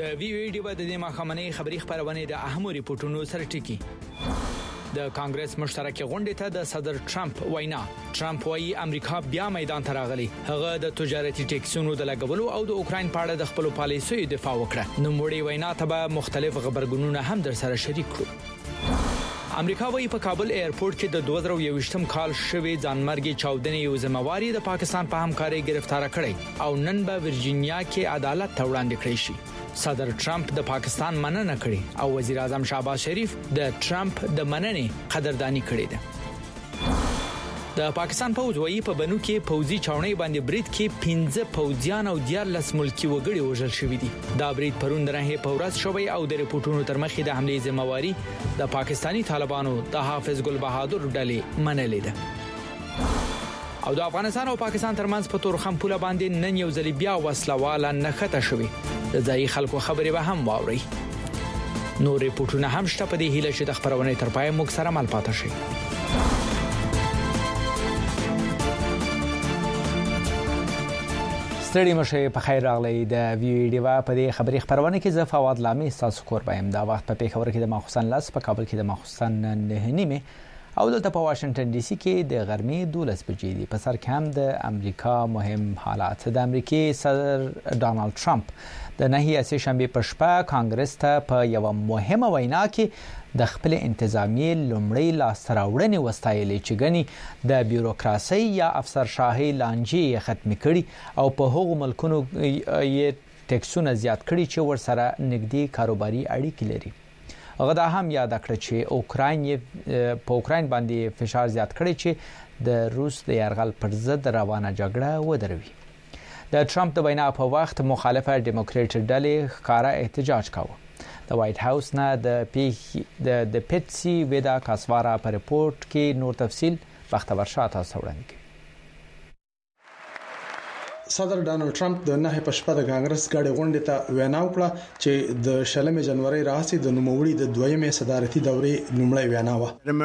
د ویډیو د دې مخامنۍ خبري خبرونه د اهمو ریپورتونو سره ټکی. د کانګرس مشترکه غونډه ته د صدر ټرمپ وینا. ټرمپ وايي امریکا بیا میدان ته راغلی. هغه د تجارتي ټیکسونو د لګولو او د اوکرين په اړه د خپل پالیسیو دفاع وکړه. نو موړي وینا ته به مختلف خبرګونونه هم در سره شریک کړو. امریکا وايي په کابل ایرپورټ کې د 2021م کال شوی ځانمرګي چاودنې یو ذمہواری د پاکستان په همکاري گرفتار کړي او نن به ورجینیا کې عدالت ته وړاندې کړی شي. صدر ټرمپ د پاکستان مننه کړې او وزیر اعظم شهباز شریف د ټرمپ د مننې قدردانی کړې ده. د پاکستان پوځ وايي په بنو کې پوځي چاونۍ باندې برید کې 15 پوځیان او 14 ملکی وګړي وژل شوي دي. دا برید پرون درې په ورځ شوی او د ریپورتونو تر مخې د حمله ذمہواری د پاکستانی طالبانو د حافظ ګل بهادر ډلې منلې ده. او د افغانستان او پاکستان ترمنځ په تورخم پوله باندې نن یو ځل بیا وسلواله نخته شوی. د ځای خلکو خبرې به هم واوري. نور ریپورتونه هم شته په دې هیله چې د خبرونه تر پای موږ سره مل پاتې شي. ستړي مشه په خیر راغلی. د ویډیو په دې خبري خبرونه کې زه فواد لامي تاسو کور بایم. دا وخت په پیښور کې د ماخوستن لاس په کابل کې د ماخوستن 9:30 او دلته په واشنگټن ډي سي کې د غرمې 12 بجې دي. په سر کې هم د امریکا مهم حالات. د امریکای صدر ډونالد ټرمپ د نهي شنبه په شپه کانګرس ته په یو مهمه وینا کې د خپل انتظامی لومړی لاستراوړنې وستایلې چې غني د بیوروکراسي یا افسرشاهي لانجې ختم کړي او په هغو ملکونو یې ټیکسونه زیات کړي چې ورسره نږدې کاروباري اړیکې لري. هغه دا هم یاد کړ چې اوکراین باندې فشار زیات کړي چې د روس د یرغل پر ضد روانه جګړه ودروي. د ټرمپ د وینا په وخت مخالفه ډیموکراټ ډلې ښکارا احتجاج کاوه. د وایټ هاوس نه د پیټسی ودا کاسوارا په ریپورت کې نور تفصیل بختور شاه تاسو وړاندې کوي. صدر ډونالد ټرمپ د نه په شپه د کانګرس غړي غونډې ته وینا وکړه چې د 16 جنوري راځي د نوموړي د دویمه صدارتي دورې لومړی وینا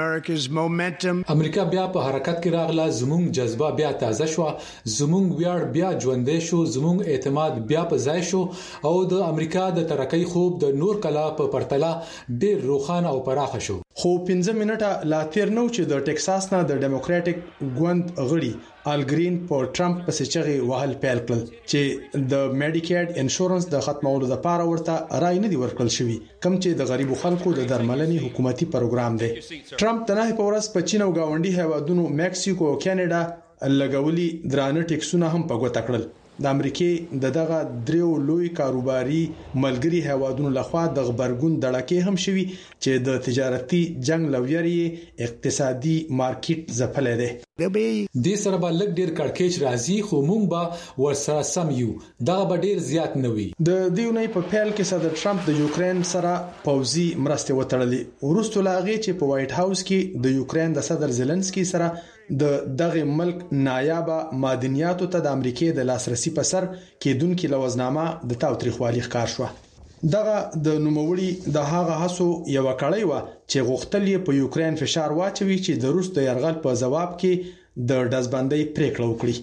و. امریکا بیا په حرکت کې راغله. زموږ جذبه بیا تازه شو. زموږ ویاړ بیا ژوندې شو. زموږ اعتماد بیا په ځای شو او د امریکا د ترقۍ خوب د نور کلا په پرتله ډیر روښانه او پراخه شو. خو 15 منټه لا تیر نو چې د ټکساس نه د ډیموکراټک ګوند غړي آل گرین په ټرمپ پسې چغې وهل پیل کړل چې د میډیکیډ انشورنس د ختمولو لپاره ورته رای نه دی ورکړل شوی کوم چې د غریبو خلکو د درملنې حکومتي پروګرام دی. ټرمپ د نه په ورځ په چین او گاونډي هیوادونو مکسیکو او کاناډا لګولي درانه ټیکسونه هم په ګوته کړل. د امریکای دغه دریو لوی کاروباري ملګری هیوادونو لخوا د خبرګون دړکې هم شوي چې د تجارتي جنگ لویري اقتصادي مارکیټ زپلې ده. د سره به لګ ډیر کړکېچ راځي خو مونږ به ورسره سم یو. دا به ډیر زیات نه وي. د دیونې په پیل کې صدر ټرمپ د یوکرين سره پوځي مرسته وتړلې. ورسته لاغي چې په وایټ هاوس کې د یوکرين د صدر زيلنسکي سره د دغه ملک نایابه معدنیاتو ته د امریکای د لاسرسي په سر کېدونکو لوزنامه د تاوتریخوالي ښکار شو. دغه د نوموړي د هغه هڅو یو کړی و چې غوښتل یې په یوکرين فشار واچوي چې د روس د یرغل په جواب کې د دزبندۍ پریکړه وکړي.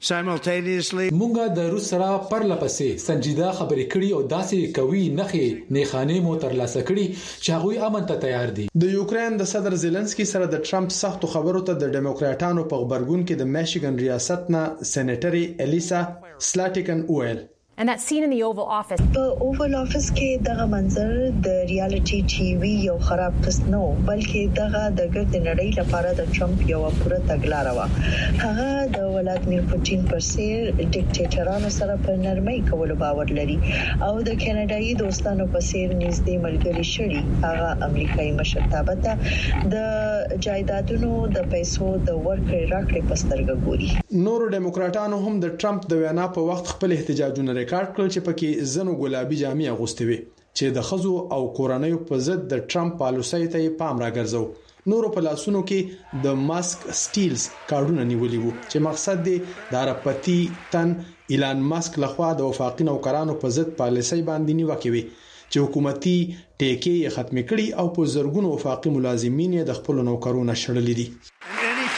مونږه د روس سره پرلپسې سنجیده خبرې کړې او داسې کوي نه خانه مو تر لاسه کړي چې هغه امن ته تیار دي. د یوکرين د صدر زيلنسکي سره د ټرمپ سختو خبرو ته د ډیموکراټانو په خبرګون کې د میشیګن ریاست نه سېنیټري الیسا سلاټیکن ویل. And that scene in the Oval Office. په Oval Office کې دغه منظر د ریالټي ټي وي یو خراب قسم نو بلکې دغه د ګرد نړۍ لپاره د ټرمپ یو پوره تګلارې و. هغه د ولادمیر پوتین پر سیر ډیکټیټرانو سره په نرمۍ کولو باور لري او د کاناډایي دوستانو په سیر نږدې ملګری شړي. هغه امریکایي مشرتابه ته د جایدادونو د پیسو د ورکړې راکړې پسترګ ګوري. نور ډیموکراټانو هم د ټرمپ د وینا په وخت خپل احتجاجونه ریکارډ کړل چې پکې زنو ګلابي جامې اغوستې وي چې د خزو او کورنیو په ضد د ټرمپ پالیسۍ ته پام راګرځو. نورو په لاسونو کې د ماسک سټیلز کارډونه نیولي وو چې مقصد دی د عربپتی تن ایلان ماسک لخوا د وفاقي نوکرانو په ضد پالیسۍ باندې نیوکه وي چې حکومتي ټیکې ختم کړي او په زرګونو وفاقي ملازمین د خپل نوکرونو شړلې دي.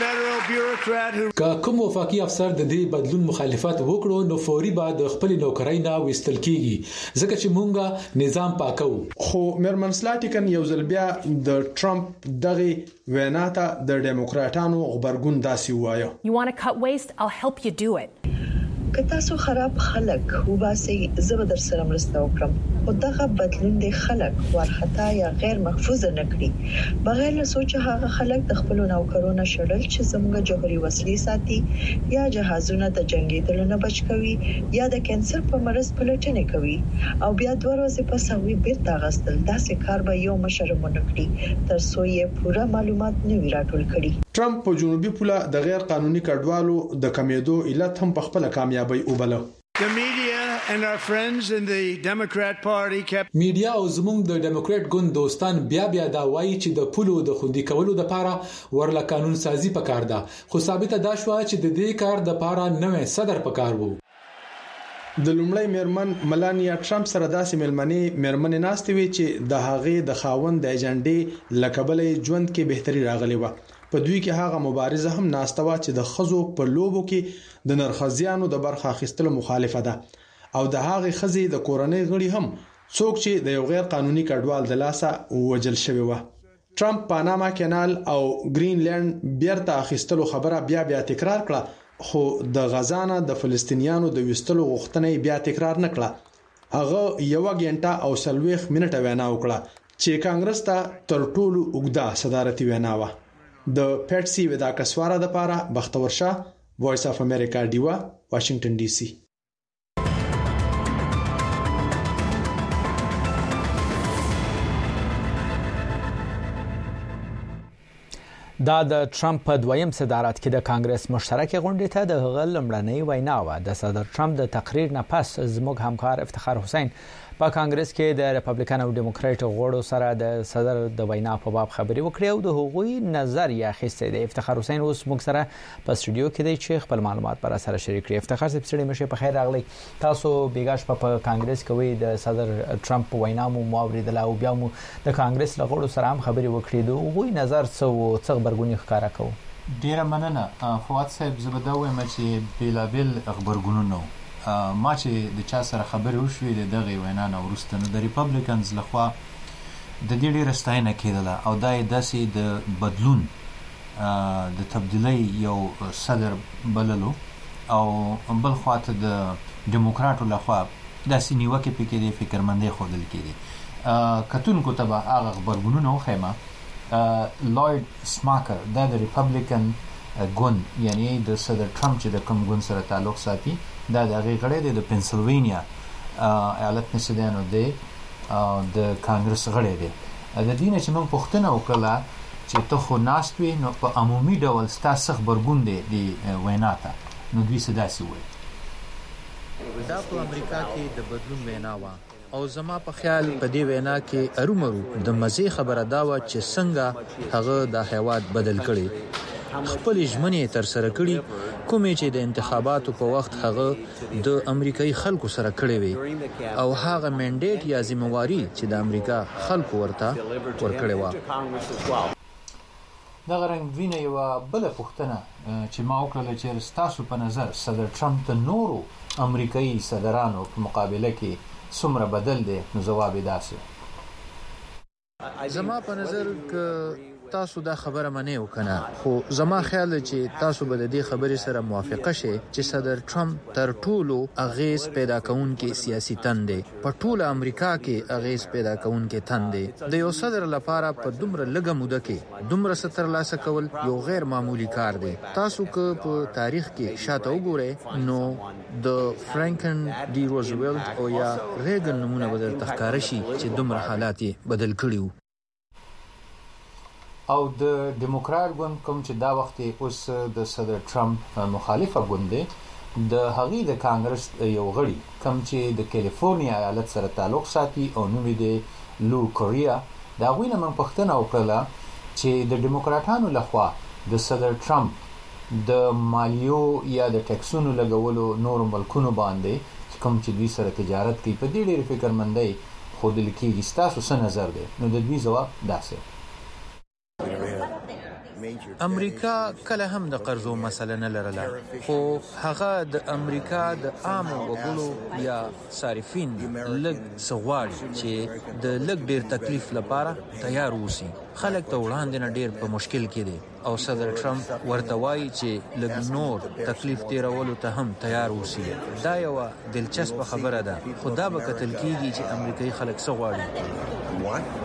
که کوم وفاقي افسر د دې بدلون مخالفت وکړو نو فوري بعد خپل نوکرۍ نه وستل کیږي ځکه چې مونږه نظام پاکو. خو میرمن سلاټیکن یو ځل بیا د ټرمپ دغه وینا ته د ډیموکراټانو غبرګون داسې وایو. You want to cut waste? I'll help you do it. که تاسو خراب خلک وباسي زه به در سره مرسته وکړم او دغه بدلون د خلک ورختا یا غیر محفوظ نه کړي بغیر له سوچ هغه خلک د خپل نوکرونو شړل چې زموږ جوهري وسلې ساتي یا جهازونه د جنگیدلو نه بچ کوي یا د کانسر په مرض پلټنه کوي او بیا دوه ورځې پس هغه بیرته غستل داسې کار به یو مشرمونه کړي تر څو یې پوره معلومات نه وی راټول کړي. ټرمپ په جنوبي پوله د غیر قانوني کډوالو د کمیدو علت هم په خپل کامیابی وبله. میډیا او زموږ د ډیموکرات ګوند دوستان بیا دا وایي چې د پولو د خوندي کولو لپاره ورله قانون سازي پکار ده خو ثابته ده شو چې د دې کار د لپاره نوې صدر پکار وو. د لومړی میرمن ملانیا ټرمپ سره داسې میرمنې ناستې وي چې د هغې د خاوند د ایجنډې لکبلې ژوند کې بهتري راغلی و. په دوی کې هغه مبارزه هم ناستوا چې د خزو په لوبو کې د نرخزیانو د برخه اخیستلو مخالفه ده او د هغه خزي د کورنۍ غړي هم څوک چې د یو غیر قانوني کډوال د لاسه وجل شوی و. ټرمپ پاناما کانال او گرینلند بیرته اخیستلو خبره بیا تکرار کړه خو د غزا د فلسطینیانو د وستلو غوښتنې بیا تکرار نکړه. هغه یو غنټه او 40 منټه وینا وکړه چې کانګرس ته تر ټولو اوږده صدارتي وینا و. د پیټسي ودا کسواره د پاره بختور شاه وایس اف امریکا دیوا واشنگټن ډي سي. دا د ټرمپ په دویم صدارت کې د کانګرس مشترکې غونډې ته د غل لمړنۍ وینا و. د صدر ټرمپ د تقریر نه پس زموږ همکار افتخار حسین په کانګرس کې د ریپبلیکن او ډیموکراټ غړو سره د صدر د وینا په باب خبري وکړې او د هغوی نظر یې اخیسته دی. افتخار حسین اوس موږ سره په سټوډیو کې دی چې خپل معلومات پر سره شریک کړي. افتخار صاحب سړي مشه په خیر راغلی. تاسو بیګاش په کانګرس کې وی د صدر ټرمپ وینا مو اوریدل او بیا مو د کانګرس لغړو سره هم خبري وکړې. د هغوی نظر څه خبرګونی ښکارا کوي. ډیره مننه فواد صاحب زبده وایم چې بیلابل خبرګونونه ما چې د چا سره خبرې وشوې د دغه وینا نه ورسته نو د ریپبلیکنز لخوا د دې ډیره ستاینه کېدله او دا داسې د بدلون د تبدیلی یو صدر بللو او بل خواته د ډیموکراټو لخوا داسې نیوکه پکې د فکرمندۍ خوندل کېږي. کتونکو ته به هغه خبرګونونه وخیمه. لوید سماکر دا د ریپبلیکن ګوند یعنی د صدر ټرمپ چې د کوم ګوند سره تعلق ساتي دا د هغې غړی دی د پنسلوینیا ایالت نسیدانو دی د کانګرس غړی دی. د دې نه چې موږ پوښتنه وکړله چې ته خو ناست وې نو په عمومي ډول ستا څه غبرګون دی د وینا ته نو دوی څه داسې وویل. دا په امریکا کې د بدلون وینا وه او زما په خیال په دې وینا کې ارومرو د مزه خبره دا و چې څنګه هغه د هیواد بدل کړي خپل ژمنې تر سره کړي کومې چې د انتخاباتو په وخت هغه د امریکایي خلکو سره کړې وي او هغه منډیټ یا ذمہواری چې د امریکا خلکو ورته ورکړې و. دا غرنګ وینه یو بل پوښتنه چې ما وکړه چې تاسو په نظر صدر ټرمپ د نورو امریکایي صدرانو په مقابله کې څومره بدل دی نو جواب یې داسې. زما په نظر که تاسو دا خبره منئ وکنه خو زما خیال چې تاسو به د دې خبرې سره موافقه شئ چې صدر ټرمپ تر ټولو اغیز پیدا کونکي سیاسي تندې په ټوله امریکا کې اغیز پیدا کونکي تندې د یو صدر لپاره په دومره لږه موده کې دومره ستر لاسه کول یو غیر معمولی کار دی. تاسو که په تاریخ کې شاته وګورئ نو د فرانکلن ډي روزولټ او یا ریګن نمونه بدل تخکار شي چې دومره حالات بدل کړیو. او د ډیموکرات ګوند کوم چې دا وخت اوس د صدر ټرمپ مخالفه ګوند دی د هغې د کانګرس یو غړي کوم چې د کیلیفورنیا ایالت سره تعلق ساتي او نوم یې دی لو کوریا د هغوی نه موږ پوښتنه وکړله چې د ډیموکراټانو لخوا د صدر ټرمپ د مالیو یا د ټیکسونو لګولو نورو ملکونو باندې کوم چې دوی سره تجارت کوي په دې ډېرې فکرمندۍ ښودل کېږي ستاسو څه نظر دی نو د دوی ځواب داسې. امریکا کله هم د قرضو مسله نه لرله خو هغه د امریکا د عام وګړو یا صارفین لږ سغواړي چې د لږ ډیر تکلیف لپاره تیار اوسي. خلک ته وړاندې نه ډیر په مشکل کې دي او صدر ټرمپ ورته وایي چې لږ نور تکلیف تیرولو ته هم تیار اوسي. دا یو دلچسپه خبره ده خو دا به کتل کیږي چې امریکایي خلک څه غواړي.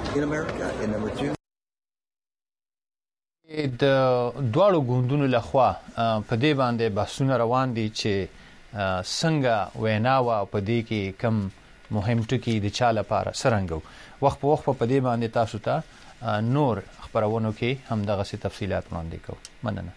د دواړو ګوندونو لخوا په دې باندې بحثونه روان دي چې څنګه ویناوه په دې کې کم مهم ټکي د چا لپاره څرنګه وخت په وخت په دې باندې تاسو ته نور خبرونو کې هم دغه څه تفصيلات وړاندې کوو. مننه.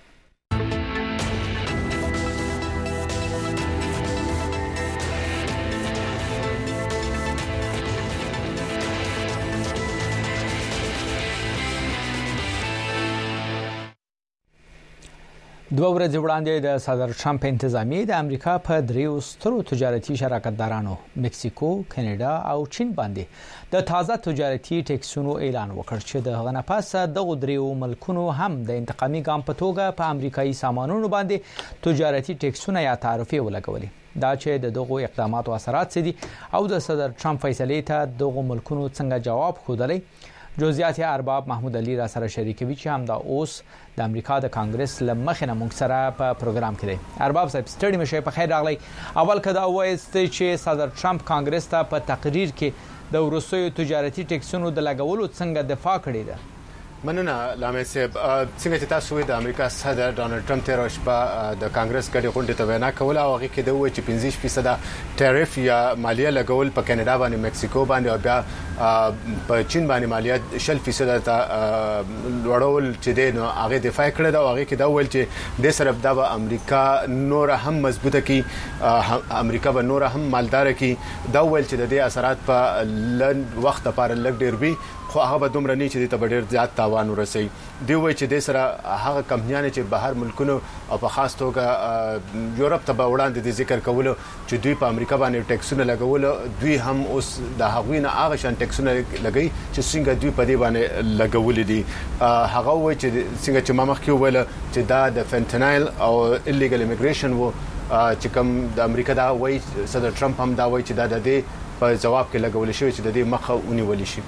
دوه ورځې وړاندې د صدر ټرمپ انتظامیه د امریکا په دریو سترو تجارتي شراکتدارانو مکسیکو، کاناډا او چین باندې د تازه تجارتي ټیکسونو اعلان وکړ چې د هغه نه پس دغه دریو ملکونو هم د انتقامي ګام په توګه په امریکایي سامانونو باندې تجارتي ټیکسونه یا تعرفې ولګولې. دا چې د دغه اقداماتو اثرات دي او د صدر ټرمپ فیصلې ته دغه ملکونو څنګه جواب خوده. جزئیات ارباب محمود علي را سره شریکوي چې هم دا اوس د امریکا د کانګرس لمخې نه موږ سره په پروګرام کې دی. ارباب صاحب ستړي مشه په خیر راغلی. اول کدا وایست چې صدر ټرمپ کانګرس ته په تقریر کې د وروستیو تجارتي ټیکسونو د لګولو څنګه دفاع کړې ده. مننه لامل صاحب. څنګه چې تاسو د امریکا صدر ډونالد ټرمپ تیر شپه د کانګرس غړي غونډه ته وینا کوله او هغه کې د وایي چې 25% ټریف یا مالیه لګول په کاناډا باندې، مکسیکو باندې او بیا په چین باندې مالیه 10% ته لوړول چې د هغه دفاع کړې ده او هغه کې دا ویل چې د سره د امریکا نور هم مضبوطه کی، امریکا به نور هم مالدار کی. دا ویل چې د دې اثرات په لږ وخت لپاره لږ ډیر وي خو هغه به دومره نه چې د ډیر زیات تاوان ورسي. دی وایي چې د سره هغه کمپنیانه چې بهر ملکونو او په خاص توګه یورپ ته وړاندې د ذکر کولو چې دوی په امریکا باندې ټیکسونه لګول، دوی هم اوس د هغوی نه هغه شان ټیکسونه لګي چې څنګه دوی په دې باندې لګول دي. هغه وایي چې څنګه چې ما مخکې ویل چې دا د فنټنایل او ایلیګل ایمیګریشن وو چې کوم د امریکا دا وایي صدر ټرمپ هم دا وایي چې دا د دې په جواب کې لګول شوی چې د دې مخه ونیول شي.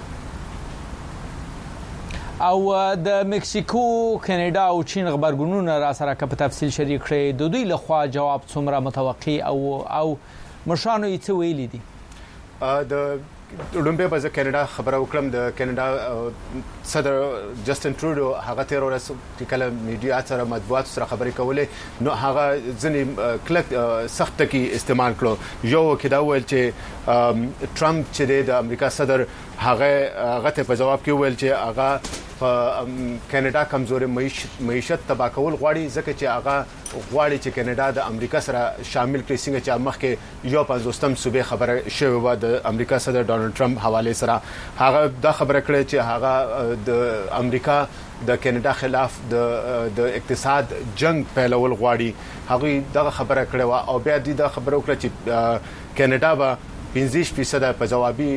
او د مکسیکو، کاناډا او چین خبرګونونه را سره په تفصیل شریک کړي. د دوی لخوا جواب څومره متوقع او مشانو یې څه ویلي دي؟ د لومبه په کاناډا خبره وکړم. د کاناډا صدر جسټن ټرودو هغه تیر ورځ چې کله میډیا سره مطبوعات سره خبرې کولې نو هغه ځنې کلک سخت کی استعمال کړو. یو کې دا ویل چې ټرمپ چې د امریکا صدر هغه ته په جواب کې ویل چې هغه په کاناډا کمزوري معیشت تبا کول غواړي ځکه چې هغه غواړي چې کاناډا د امریکا سره شامل کړي. څنګه چې مخکې یو 50م صوبې خبره شوې و د امریکا صدر ډونالد ټرمپ حواله سره هغه دا خبره کړې چې هغه د امریکا د کاناډا خلاف د اقتصاد جنگ پیلول غواړي. هغه دا خبره کړې و او بیا د خبرو کړ چې کاناډا به 15% په جوابي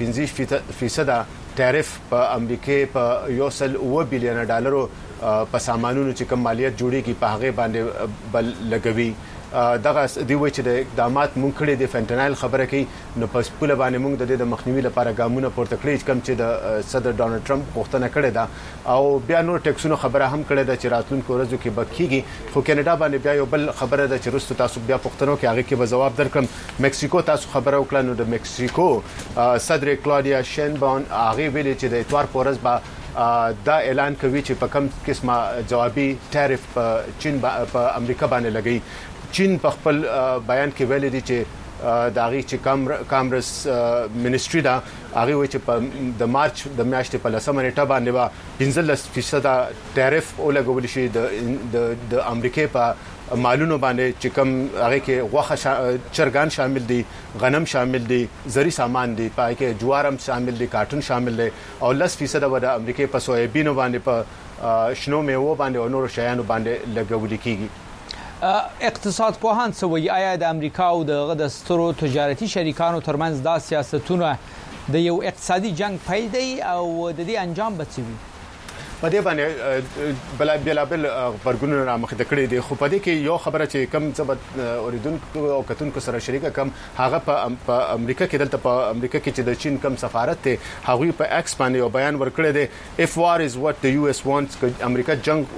15% ټریف په امریکا په $1 بلین په سامانونو چې کوم مالیات جوړیږي په هغه باندې بل لګوي. دغه دی وایي چې د اقدامات مونږ کړي د فنټنایل خبره کوي نو په سپوله باندې مونږ د مخنیوي لپاره ګامونه پورته کړی کوم چې د صدر ډونالد ټرمپ غوښتنه کړې ده او بیا نور ټیکسونو خبره هم کړې ده چې راتلونکو ورځو کې بکیږي. خو کاناډا باندې بیا یو بل خبره ده چې رستو تاسو بیا پښتنو کې هغه کې به جواب درکړم. مکسیکو تاسو خبره وکړه نو د مکسیکو صدر کلاودیا شینباون هغه ویلي چې د اتوار پورز به دا اعلان کوي چې په کوم قسمه جوابي ټریف په چین په امریکا باندې لګي. چین په خپل بیان کې ویلي دي چې داغي چې کامرس منیسټری دا هغه وایي چې په د مارچ د میاشتې په 10 نیټه باندې با 15% ټریف ولګول شي د امریکا په مالونو باندې چې کوم هغه کې غوښه چرګان شامل دي، غنم شامل دي، زری سامان دي، پای کې جوارم شامل دي، کارټون شامل دي او 10% د امریکا په سویابینو باندې په شنو میوه باندې او نور شیانو باندې لګول کیږي. اقتصاد پوهان څه وایي؟ آیا د امریکا او د سترو تجارتي شریکانو ترمنځ دا سیاستونه د یو اقتصادي جنگ پیل دی او د دې انجام به څه وي؟ په دې باندې بل پرګونو را مخ د کړې دي خو په دې کې یو خبره چې کم ضبط اوریدونکو او کتونکو سره شریکه کم هغه په امریکا کې دلته په امریکا کې چې د چین کم سفارت ته هغه په ایکس باندې یو بیان ورکړی دی if war is what the US wants که امریکا جنگ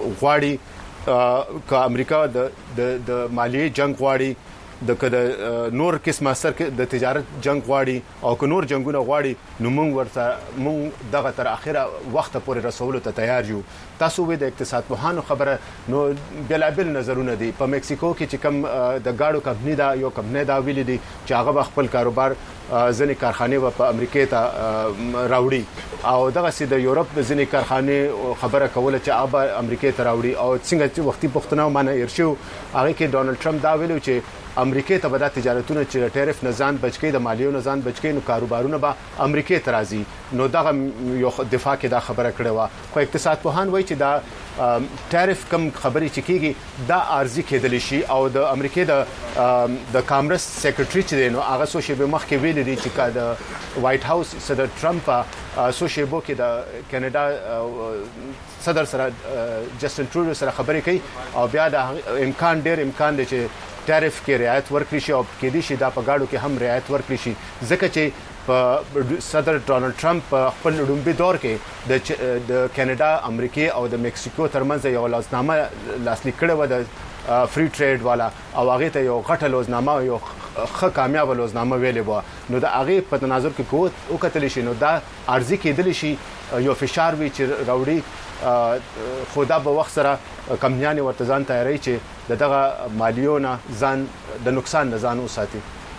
غواړي که امریکا د مالی جنگ غواړي د نور قسمه سر د تجارت جنگ غواړي او که نور جنگونه غواړي نو موږ دغه تر اخره وخت پورې رسولو ته تیار یو تاسو وې د اقتصاد پوهانو خبره نو بلابل نظرونه دي په مکسیکو کې چې کم د گاډو کمپنی دا یو کمپنی دا ویل دي چې هغه خپل کاروبار ځنې کارخانه په امریکا ته راوړي او دغه سي د یورپ د ځنې کارخانه خبره کوله چې اب امریکا ته راوړي او څنګه چې وختي پښتنو معنی ارشو هغه کې ډونالد ټرمپ دا ویلو چې امریکا ته به د تجارتونو چې ټیرف نزان بچکی د مالیو نزان بچکی نو کاروبارونه به امریکا ته راځي نو دغه یو دفاع کې دا خبره کړې و خو اقتصاد پوهان وایي چې دا ټیرف کم خبري چې کیږي دا ارزي کېدل شي او د امریکا د کانګرس سیکریټری چې نو هغه سو شی به مخ کې ویل دي چې د وایټ هاوس صدر ټرمپ سو شی بو کې د کینیډا صدر سره جسټن ټروډو سره خبرې کوي او بیا د امکان دی چې ټیرف کې رعایت ورکړي شي او کې دي شي دا په گاډو کې هم رعایت ورکړي شي ځکه چې په صدر ډونالد ټرمپ خپل لومبي دور کې د کینیډا امریکا او د مکسیکو ترمنځ یو لاسنامه لاسلیک کړه و د فری ټریډ والا او هغه ته یو غټه لوزنامه یو ښه کامیاب لوزنامه ویلې و نو د هغه په تناظر کې قوت او کتل شي نو دا ارزي کېدل شي یو فشار وی چې راوړي خدا به وخت سره کمپنیانه ورته ځان تیاری چې دغه مالیونه ځان د نقصان نه ځان وساتي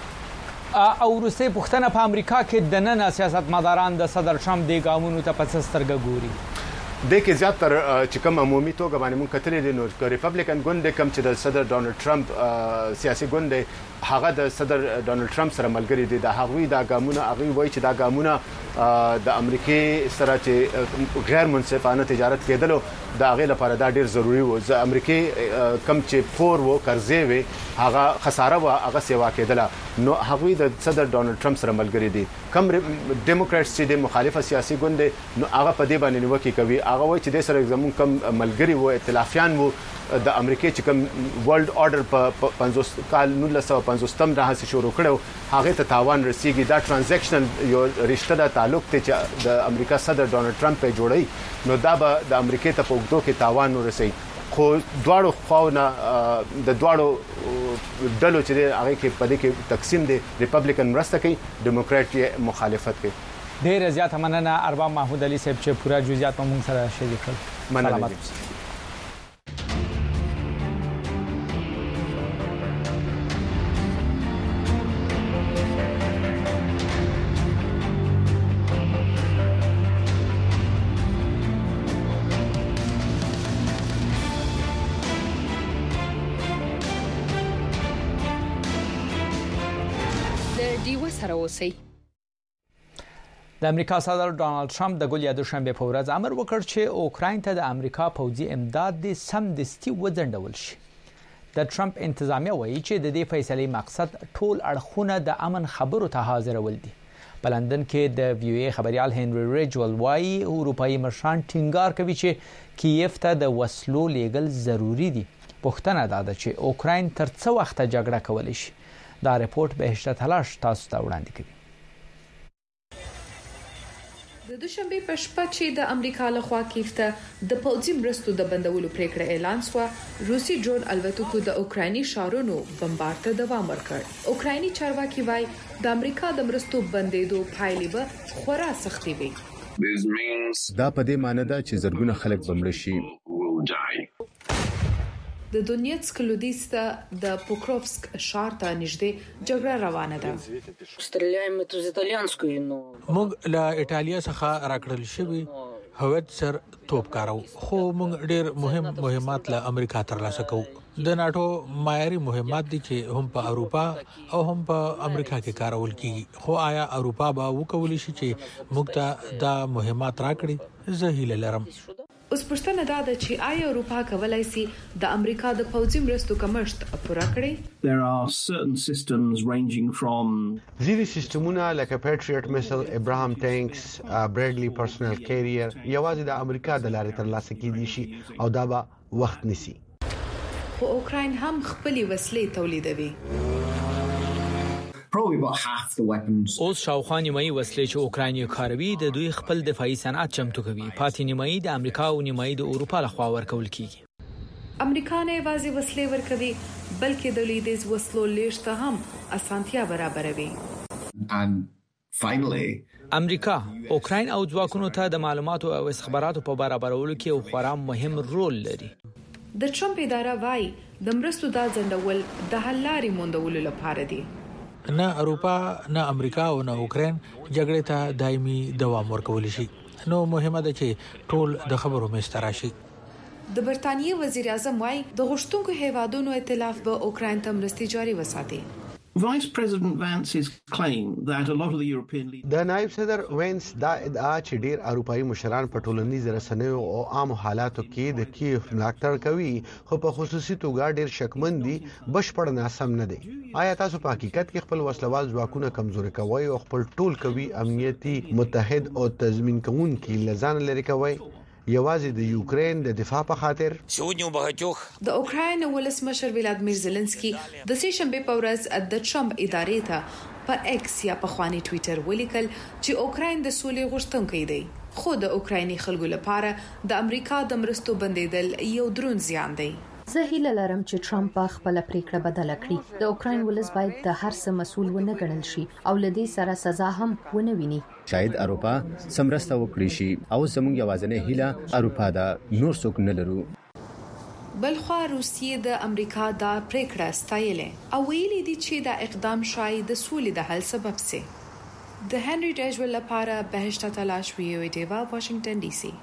او روسي پښتنه په امریکا کې د نن سیاستمداران د صدر ټرمپ د ګامونو ته پڅسترګ ګوري د کې زیاتره چې کوم عمومي توګه باندې مونږ کتلې دي نو ریپبلیکن ګوند کم چې د صدر ډونالد ټرمپ سیاسي ګوند هغه د صدر ډونالد ټرمپ سره ملګری دي د هغوی د ګامونه هغه وایي چې دا ګامونه د امریکای سره چې غیر منصفانه تجارت کېدلو د هغه لپاره دا ډیر ضروری و چې امریکای کم چې فور و قرضې وي هغه خساره و هغه سیوا کېدله نو هغوی د صدر ډونالد ټرمپ سره ملګری دي کم ډیموکرټس چې د مخالفه سیاسي ګوند نو هغه په دې باندې نیوکه کوي هغه وایي چې د سره زمون کم ملګری وو ائتلافیان وو د امریکا چې کوم ورلد آرډر په 50 کال 1950 راځي شروع کړو هغه ته تاوان رسیدي دا ترانزیکشن یو رشتہ د تعلق ته چې د امریکا صدر ډونالد ټرمپ په جوړی نو دا به د امریکا ته په وګړو کې تاوان ورسي خو دواړو خواونه د دواړو ډلو چې هغه کې په دې کې تقسیم دي ریپبلیکن مرسته کوي ډیموکراټ مخالفت کوي ډیر زیات مننه ارباب محمود علي صاحب چې پورا جزئیات موږ سره شریک کړل مننه د امریکا صدر ډونالد ټرمپ د ګل یا دوشنبه په ورځ امر وکړ چې اوکراین ته د امریکا پوځي امداد د سمدستي وځنډول شي. د ټرمپ انتظامیه وایي چې د دې فیصلې مقصد ټول اړخونه د امن خبرو ته حاضرول دي. په لندن کې د وی او ای خبريال هنري ریجول وایي اروپאי مشران ټینګار کوي چې کیف ته د وسلو لیږل ضروری دي. پښتنه دا ده چې اوکراین تر څو وخت جګړه کولی شي. دا رپورت بهشته تلاش تاسو ته وړاندې کوي. د دوشنبه په شپه چې د امریکا لخوا کیف ته د پوځي مرستو د بندولو پریکړه اعلان شو روسي ډرون الوتکو د اوکرایني شارونو بمبار ته دوام ورکړ. اوکرایني چارواکي وایي د امریکا د مرستو بندیدو پایلې به خورا سختي وي. دا په دې معنی ده چې زرګونه خلک بمړ شي. د دونیتسک لودیستا د پوکروفسک ښار ته نږدې جګړه روانه ده. موږ له ایټالیا څخه راکړل شوی هویتسر توپ کارو خو موږ ډیر مهمات له امریکا ترلاسه کوو. د ناتو معیاري مهمات دي چې هم په اروپا او هم په امریکا کې کارول کیږي. خو آیا اروپا به وکولای شي چې موږ ته دا مهمات راکړي؟ زه هیله لرم. اوس پښتنه دا ده چې آیا اروپا کولای شي د امریکا د پوځي مرستو کمښت پوره کړي؟ There are certain systems ranging from ځینې سیستمونه لکه پیټریټ میسل، ابراهام ټینکس، برادلی پرسونل کیریئر یوازې د امریکا د لارې ترلاسه کیدي شي او دا به وخت نیسي. خو اوکراین هم خپلې وسلې تولیدوي. اوس شاوخوا نیمایي وسلې چې اوکراین کاروي د دوی خپل دفاعي صنعت چمتو کوي. پاتې نیمایي د امریکا او نیمایي د اروپا لخوا ورکول کیږي. امریکا نه یوازې وسلې ورکوي بلکې د لیدیز وسلو لیږد هم اسانتیا برابروي. امریکا اوکراین او ځواکونو ته د معلوماتو او استخباراتو په برابرولو کې یو خورا مهم رول لري. د ټرمپ اداره وايي د مرستو د ځندول د حل لارې موندلو لپاره دي. نه اروپا نه امریکا او نه اوکراین جګړې ته دایمي دوام ورکول شي. نو مهمه ده چې ټول د خبرو مستر شي. د برتانیې وزیر اعظم وايي د غشتونکو هیوادونو ائتلاف به اوکراین ته مرستې جاري وساتي. Vice President Vance's claim that a lot of the European leaders د نائب صدر وینس دا ادعا چې ډیر اروپایي مشران په ټولنیز رسنیو او عام حالاتو کې د کیف ملاتړ کوي خو په خصوصي توګه ډیر شکمن دي بشپړ ناسم نه دي. آیا تاسو په حقیقت کې خپل وسلوال ځواکونه کمزوري کوي او خپل ټول قوي امنیتي متحد او تضمین کوونکي لزان لري کوي یوازې د یوکرين د دفاع په خاطر؟ د اوکراین ولسمشر ولادیمیر زيلنسکي د سې شنبه په ورځ د ټرمپ ادارې ته په ایکس یا په خواني ټوئیټر ولیکل چې اوکراین د سولې غوښتونکی دی خو د اوکرایني خلکو لپاره د امریکا د مرستو بندیدل یو درون زیان دی. زه هیله لرم چې ټرمپ خپل پریکړه بدل کړي. د اوکراین ولس باید د هر څه مسؤل ونه ګڼل شي او لدې سره سزا هم ونه ویني. شاید اروپا سمرسته وکړي شي او زموږ یوازینۍ هیله اروپا دا نور څوک نه لرو. بلخوا روسیې د امریکا دا پریکړه ستایله او ویلي دي چې دا اقدام شاید د سولې د حل سبب شي. د هنري ډیجول لپاره بهشت تلاش ویو دیوا واشنگټن ډي سي.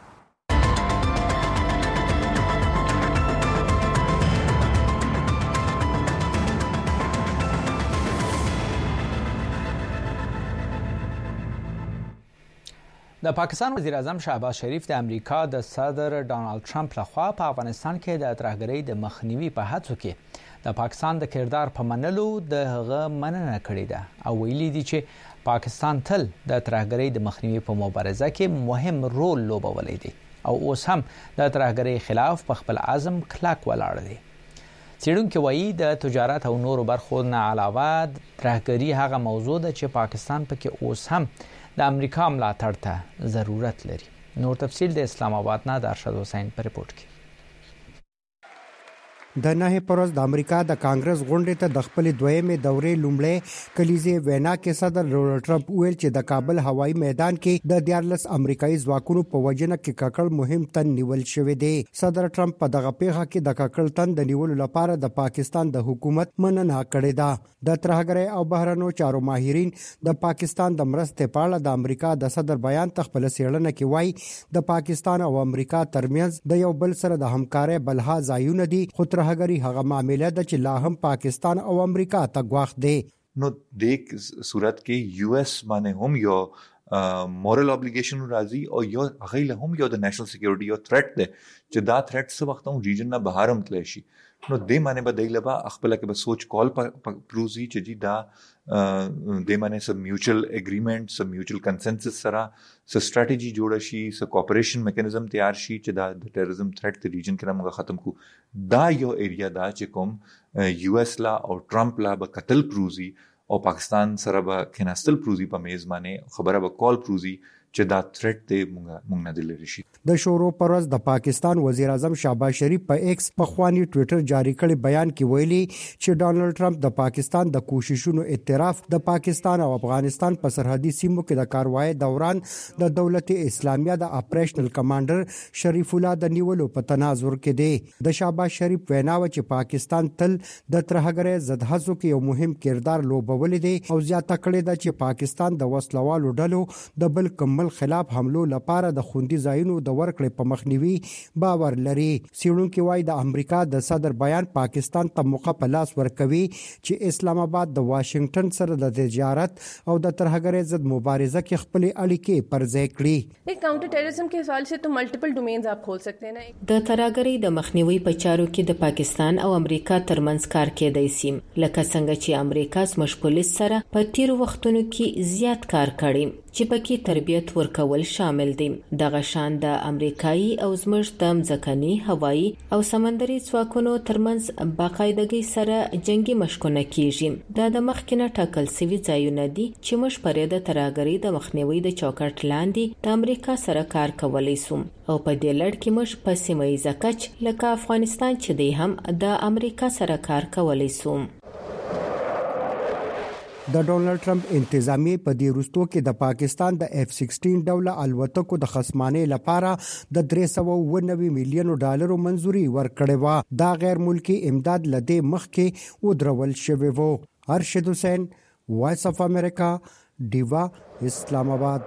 د پاکستان وزیر اعظم شهباز شریف د امریکا د صدر ډانلډ ټرمپ لخوا په افغانستان کې د ترهګرۍ د مخنیوي په هڅو کې د پاکستان د کردار په منلو د هغه مننه کړې ده او ویلي دي چې پاکستان تل د ترهګرۍ د مخنیوي په مبارزه کې مهم رول لوبولی دی او اوس هم د ترهګرۍ خلاف په خپل عزم کلک ولاړ دی. څېړونکي وایي د تجارت او نورو برخو نه علاوه ترهګري هغه موضوع ده چې پاکستان پکې اوس هم د امریکا ملاتړ ته ضرورت لري. نور تفصیل د اسلام آباد نه د ارشد حسین په رپورت کې. د نه پروز د امریکا د کانګرس غونډې ته د خپل دویمه دورې لومړی کلیزه وینا کې صدر ډونلډ ټرمپ ویل چې د کابل هوایي میدان کې د 14 امریکایي ځواکونو په وجنه کې ککړ مهم تن نیول شوې دی. صدر ټرمپ په دغه پیښه کې د ککړ تن د نیولو لپاره د پاکستان د حکومت مننه کړې ده. د ترهګرۍ او بهرنیو چارو ماهرین د پاکستان د مرستې په اړه د امریکا د صدر بیان ته خپل څېړنه کې وایي د پاکستان او امریکا ترمنځ د یو بل سره د همکارۍ بلها ځایونه دي خو ترهګرۍ هغه معاملې ده چې لا هم پاکستان او امریکا ته غواخ دي. نو د صورت کې یو اس باندې هم یو مورل ابلیګیشن راځي او یو غیله هم یو د نېشنل سکیورټي یو تھریټ ده چې دا تھریټ څه وخت هم ریجن نه بهر هم تللی شي. نو د معنی به دایلبا خپل کې به سوچ کال پروزي چې جی دا د معنی سب میوچل اګریمنٹ سب میوچل کنسنسس سره س سټریټجی جوړ شي س کوآپریشن میکانیزم تیار شي چې دا د ټیرریزم تھریټ د ریجن کې موږ ختم کو. دا یو ایریا دا چې کوم یو اس لا او ټرمپ لا به قتل پروزي او پاکستان سره به کیناستل پروزي په میزبانه خبره به کال پروزي چې دا تھریټ ته مونږ نه دلري شي. د شورو پرز د پاکستان وزیر اعظم شهباز شریف په ایکس په خواني ټوئیټر جاری کړي بیان کې ویلي چې ډونلډ ټرمپ د پاکستان د کوششونو اعتراف د پاکستان او افغانستان په سرحدي سیمو کې د کاروایی دوران د دولت اسلامیه د اپریشنل کمانډر شریف الله د نیولو په تناظر کې دی. د شهباز شریف ویناوه چې پاکستان تل د ترهګرۍ ضد هڅو کې یو مهم کردار لوبولی دی او زیاته کړې ده چې پاکستان د وسلوالو ډلو د بل کوم عمل خلاف حملو لپاره د خوندي ځایونو د ورکړې په مخنیوي باور لري. سیړونکو وايي د امریکا د صدر بیان پاکستان ته موقع په لاس ورکوي چې اسلام آباد د واشنگټن سره د تجارت او د ترهګرۍ ضد مبارزه کې خپل اړیکې پر ځای کړي. एक counter terrorism के सवाल से तो multiple domains आप खोल सकते हैं ना. د ترهګرۍ د مخنیوي په چارو کې د پاکستان او امریکا ترمنځ کار کېدای شي، لکه څنګه چې امریکا زموږ پولیس سره په تیرو وختونو کې زیات کار کړی چې پکې تربیت ورکول شامل دي. دغه شان د امریکایي او زموږ د ځمکني، هوایي او سمندري ځواکونو ترمنځ باقاعدګي سره جنگي مشقونه کیږي. دا د مخکنه ټاکل شوی ځایونه دي چې موږ پرې د ترهګرۍ د مخنیوي د چوکاټ لاندې د امریکا سره کار کولای شو او په دې لړ کې موږ په سیمه ییزه کچ لکه افغانستان چې دی هم د امریکا سره کار کولای شو. د ډونلډ ټرمپ انتظامی په دې وروستو کې د پاکستان د F-16 ډوله الوتکو د خصمانه لپاره د 390 میلیون ډالرو منزوري ورکړې و. دا غیر ملکی امداد لدې مخکې ودرول شوی وو. ارشد حسین، وایس اف امریکا، ډیوا، اسلام آباد.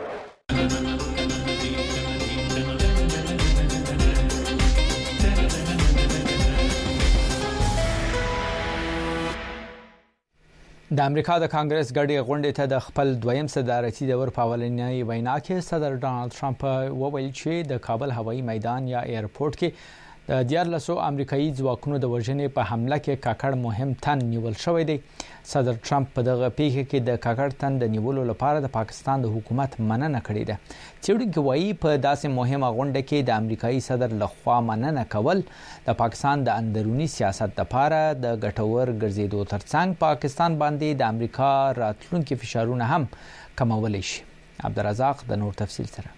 د امریکا د کانګرس غړي غونډې ته د خپل دویم صدارتي دور په اولنۍ وینا کې صدر ډونالد ټرمپ وویل چې د کابل هوایي میدان یا ایرپورټ کې د 14 امریکایي ځواکونو د وژنې په حمله کې کاکړ مهم تن نیول شوی دی. صدر ټرمپ په دغه پیښه کې د کاکړ تن د نیولو لپاره د پاکستان د حکومت مننه کړې ده. څېړونکو وايي په داسې مهمه غونډه کې د امریکایي صدر لخوا مننه کول د پاکستان د اندرونی سیاست لپاره د ګټور ګرځېدو ترڅنګ پاکستان باندې د امریکا راتلونکي فشارونه هم کمولی شي. عبدالرزاق د نور تفصیل سره.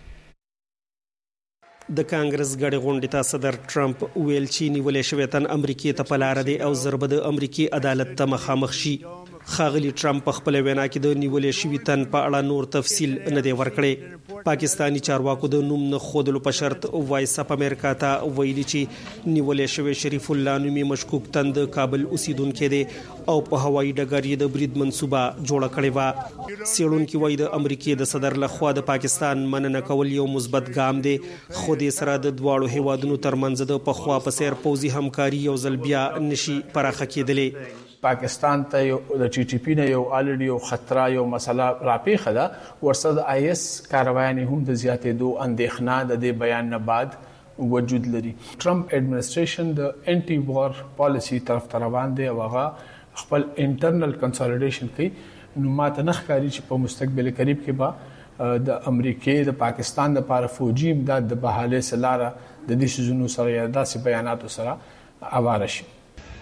د کانګرس غړي غونډې ته صدر ټرمپ ویل چې نیولې شوی تن امریکای ته په لار دی او ضربه د امریکای عدالت ته مخامخ شي. خاغلی ټرمپ په خپل وینا کې د نیولې شوی تن په اړه نور تفصیل نه دی ورکړی. پاکستانی چارواکو د نوم نه خودلو په شرط وایس اپ امریکا ته ویلي چې نیولې شوی شریف الله نومي مشکوک تن د کابل اوسیدونکو دی او په هوایي ډګر یې د برید منصوبه جوړه کړې و. سیړونکو وایي د امریکای د صدر لخوا د پاکستان مننه کول یو مثبت ګام دی، خو د سره د دواړو هیوادونو ترمنځ د پخوا په سیر پوزي همکاري یو ځل بیا نشي پراخه کېدلې. پاکستان ته یو د ټي ټي پی نه یو الډي یو خطر یو مسله راپېښه ده ورسره د آی اس کاروایي هم د زیاتېدو اندېښنه د دې بیان نه بعد وجود لري. ټرمپ اډمنسټریشن د انټي وار پالیسی طرف ته روان دی او هغه خپل انټرنل کنسولیډیشن کوي. نو ماته نه ښکاري چې په مستقبل قریب کې به د امریکای د پاکستان لپاره فوجي امداد د بحاله سلاره د دې شزونو سره یا داسې بیاناتو سره اواره شي.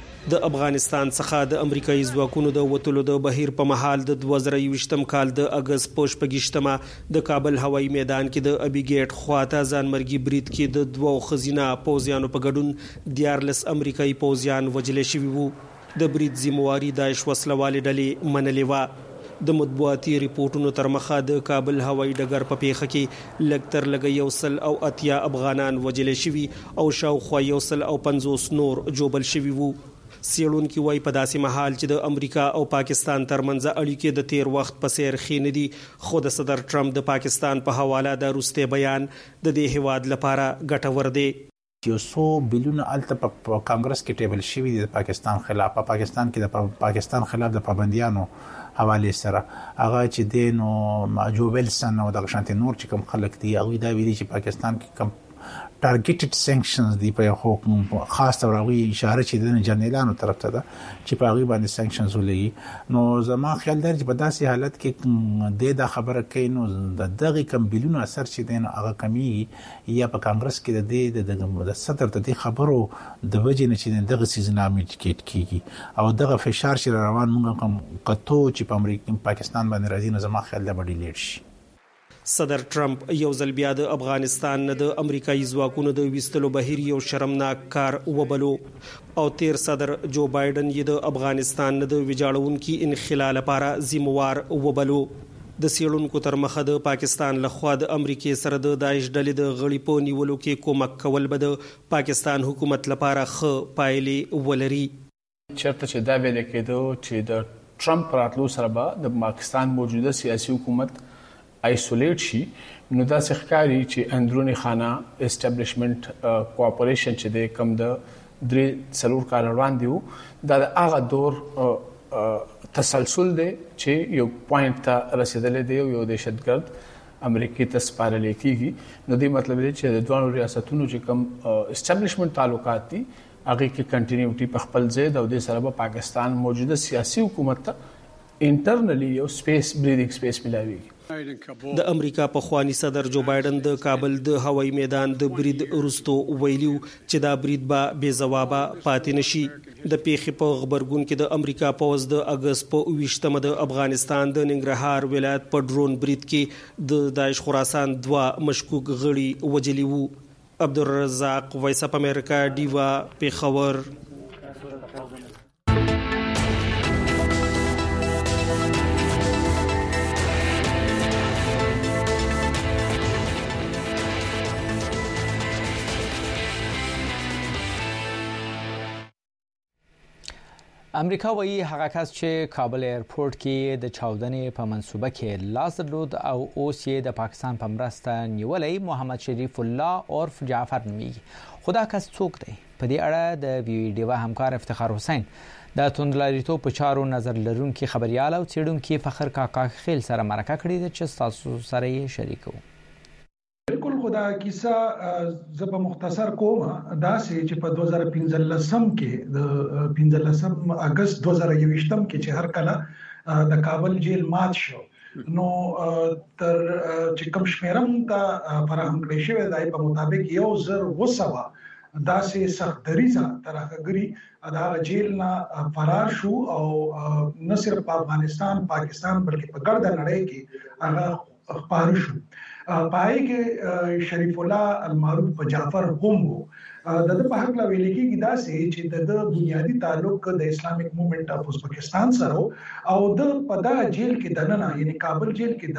د افغانستان څخه د امریکایي ځواکونو د وټولو د بهیر په محل د 2023م کال د اگست پوش پګشتمه د کابل هوایي میدان کې د ابي ګیټ خواته ځانمرګي برید کې د دوه خزینه پوزیانو په ګډون 14 امریکایي پوزیان وجل شوي وو. د برید ذمہواری داعش وسلوالې ډلې منلې و. د مطبوعاتي ریپورتونو تر مخه د کابل هوایي ډګر په پیښه کې لګتر لګي 180 افغانان وجل شوي او شاوخوا 150 نور جوبل شوي وو. سیړونکو وايي په داسې محل چې د امریکا او پاکستان ترمنځ اړیکې د تیر وخت په سیر خینې دي، خو د صدر ټرمپ د پاکستان په حواله د روسته بیان د دې هواد لپاره ګټور دی. یو څو بلیون الته په کانګرس کې ټیبل شوی د پاکستان خلاف په پاکستان کې د پاکستان خلاف د پابندیانو حواله سره هغه چې دینو جو ویلسن او د شانت نور چې کوم خلک دي هغه دا ویلي چې پاکستان کې کم ټارګټډ سانکشنز دی په حکم خاص تور هغه اشاره چې د جنرالانو طرف ته ده چې په هغه باندې سانکشنز ولګي. نو زما خیال دی چې په داسې حالت کې د خبره کوي نو د دغه کم بلیون اثر چې دین هغه کمی یا په کانګرس کې د صدر د خبرو د وجې نه چې دغه سیزن امیټ کیږي او دغه فشار چې روان موږ کوم کتو چې په امریکا پاکستان باندې راځي نو زما خیال دی باندې لیټ شي. صدر ټرمپ یو ځل بیا د افغانستان نه د امریکایي ځواکونو د ویستلو بهیر یو شرمناک کار وبلو او تیر صدر جو بایدن یې د افغانستان نه د ویجاړونکو انخلا لپاره ذمہوار وبلو. د سیړونکو تر مخه د پاکستان لخوا د امریکای سره د داعش ډلې د غړي په نیولو کې کومک کول به د پاکستان حکومت لپاره ښه پایلې ولري. چرته چې دا ویل کېدو چې د ټرمپ راتلو سره به د پاکستان موجوده سیاسي حکومت آیسولیټ شي نو دا ښکاری چې اندرونی خانه اسټابلیشمنت کوآپریشن چې د کم د درې څلور کال وړاندې وو دا هغه دور تسلسل دی چې یو پوینټ ته رسیدلې دی یو دهشتګرد امریکای ته سپارل کیږي نو دې مطلب دی چې د دوه ریاستونو چې کم اسټابلیشمنت تعلقات دي هغه کې کنټینیوټي په خپل ځای د دې سره په پاکستان موجوده سیاسي حکومت ته انټرنلی یو سپیس بریدینګ سپیس ملاويږي د امریکا په خواني صدر جو بایدن د کابل د هوایي میدان د برید وروسته ویلو چې دا برید به بې ځوابه پاتې نشي د پیښې په خبرګون کې د امریکا پوز د اگست په 28مه د افغانستان د ننګرهار ولایت په ډرون برید کې د داعش خراسان 2 مشکوک غړي وجلی وو. عبدالرزاق وایس اپ امریکا دیوا پیښور. امریکا وایي هغه کس چې کابل ایرپورټ کې د چاودنې په منصوبه کې لاس درلود او اوس یې د پاکستان په مرسته نیولې محمد شریف الله عرف جعفر نومیږي. خو دا کس څوک دی؟ په دې اړه د وی ډیوا همکار افتخار حسین د توندلاریتوب په چارو نظر لرونکي خبريال او څېړونکي فخر کاکا خیل سره مرکه کړې ده چې تاسو سره یې شریکو. بالکل خدا کیسه زب مختصر کوم دا سه چې په 2015 کې د 15 اگست 2021 کې چې هر کله د کابل جیل مات شو نو تر چې کوم شمیرم ته فراهم کړی شوی دی په مطابق 1000 دا سه سخت دریزه ترغګری دا جیل نه فرار شو او نه صرف په افغانستان پاکستان بلکې په ګرد نړۍ کې هغه خبر شو. پای کې شریف الله المعروف په جعفر هم د په حق لا ویل کېږي دا چې د بنیادی تعلق د اسلامیک موومېنټ اف ازبکستان سره او د پدا جیل کې دننه یعنی کابل جیل کې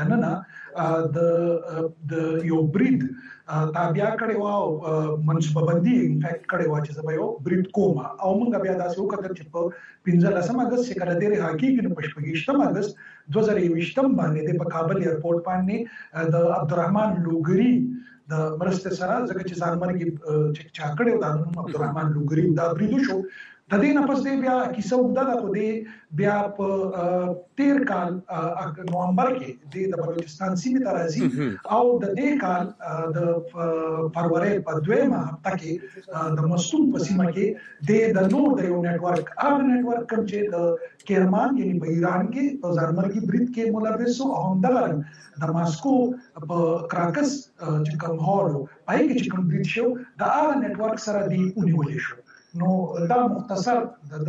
دننه د یو برید تابع کړي او منصوبه بندي انفیکټ کړي و چې زما یو برید کوم او موږ بیا داسې وکړل چې په 15 اگست چې کله ډېر حقیقي په 28 اگست 2021 باندې د کابل ایرپورټ باندې د عبدالرحمن لوګری د مرسته سره ځکه چې ځانمرګي چې چا کړو د نوم عبدالرحمن لوګری دا بریدو شو د دې نه پس دی بیا کیسه وګدا خو دی بیا په 13 کال نومبر کې د بلوچستان سیمه ته راځي او د دې کال د فروری په 2مه هفته کې د مستون په سیمه کې د نور د یو نتورک کوم چې د کرمان یعنی په ایران کې په ځانمرګي برید کې ملوث او همدغه د ماسکو په کراکس چې کوم هالو پای کې چې کوم برید شو د هغه نتورک سره دی ونیول شو. نو دا مختصر د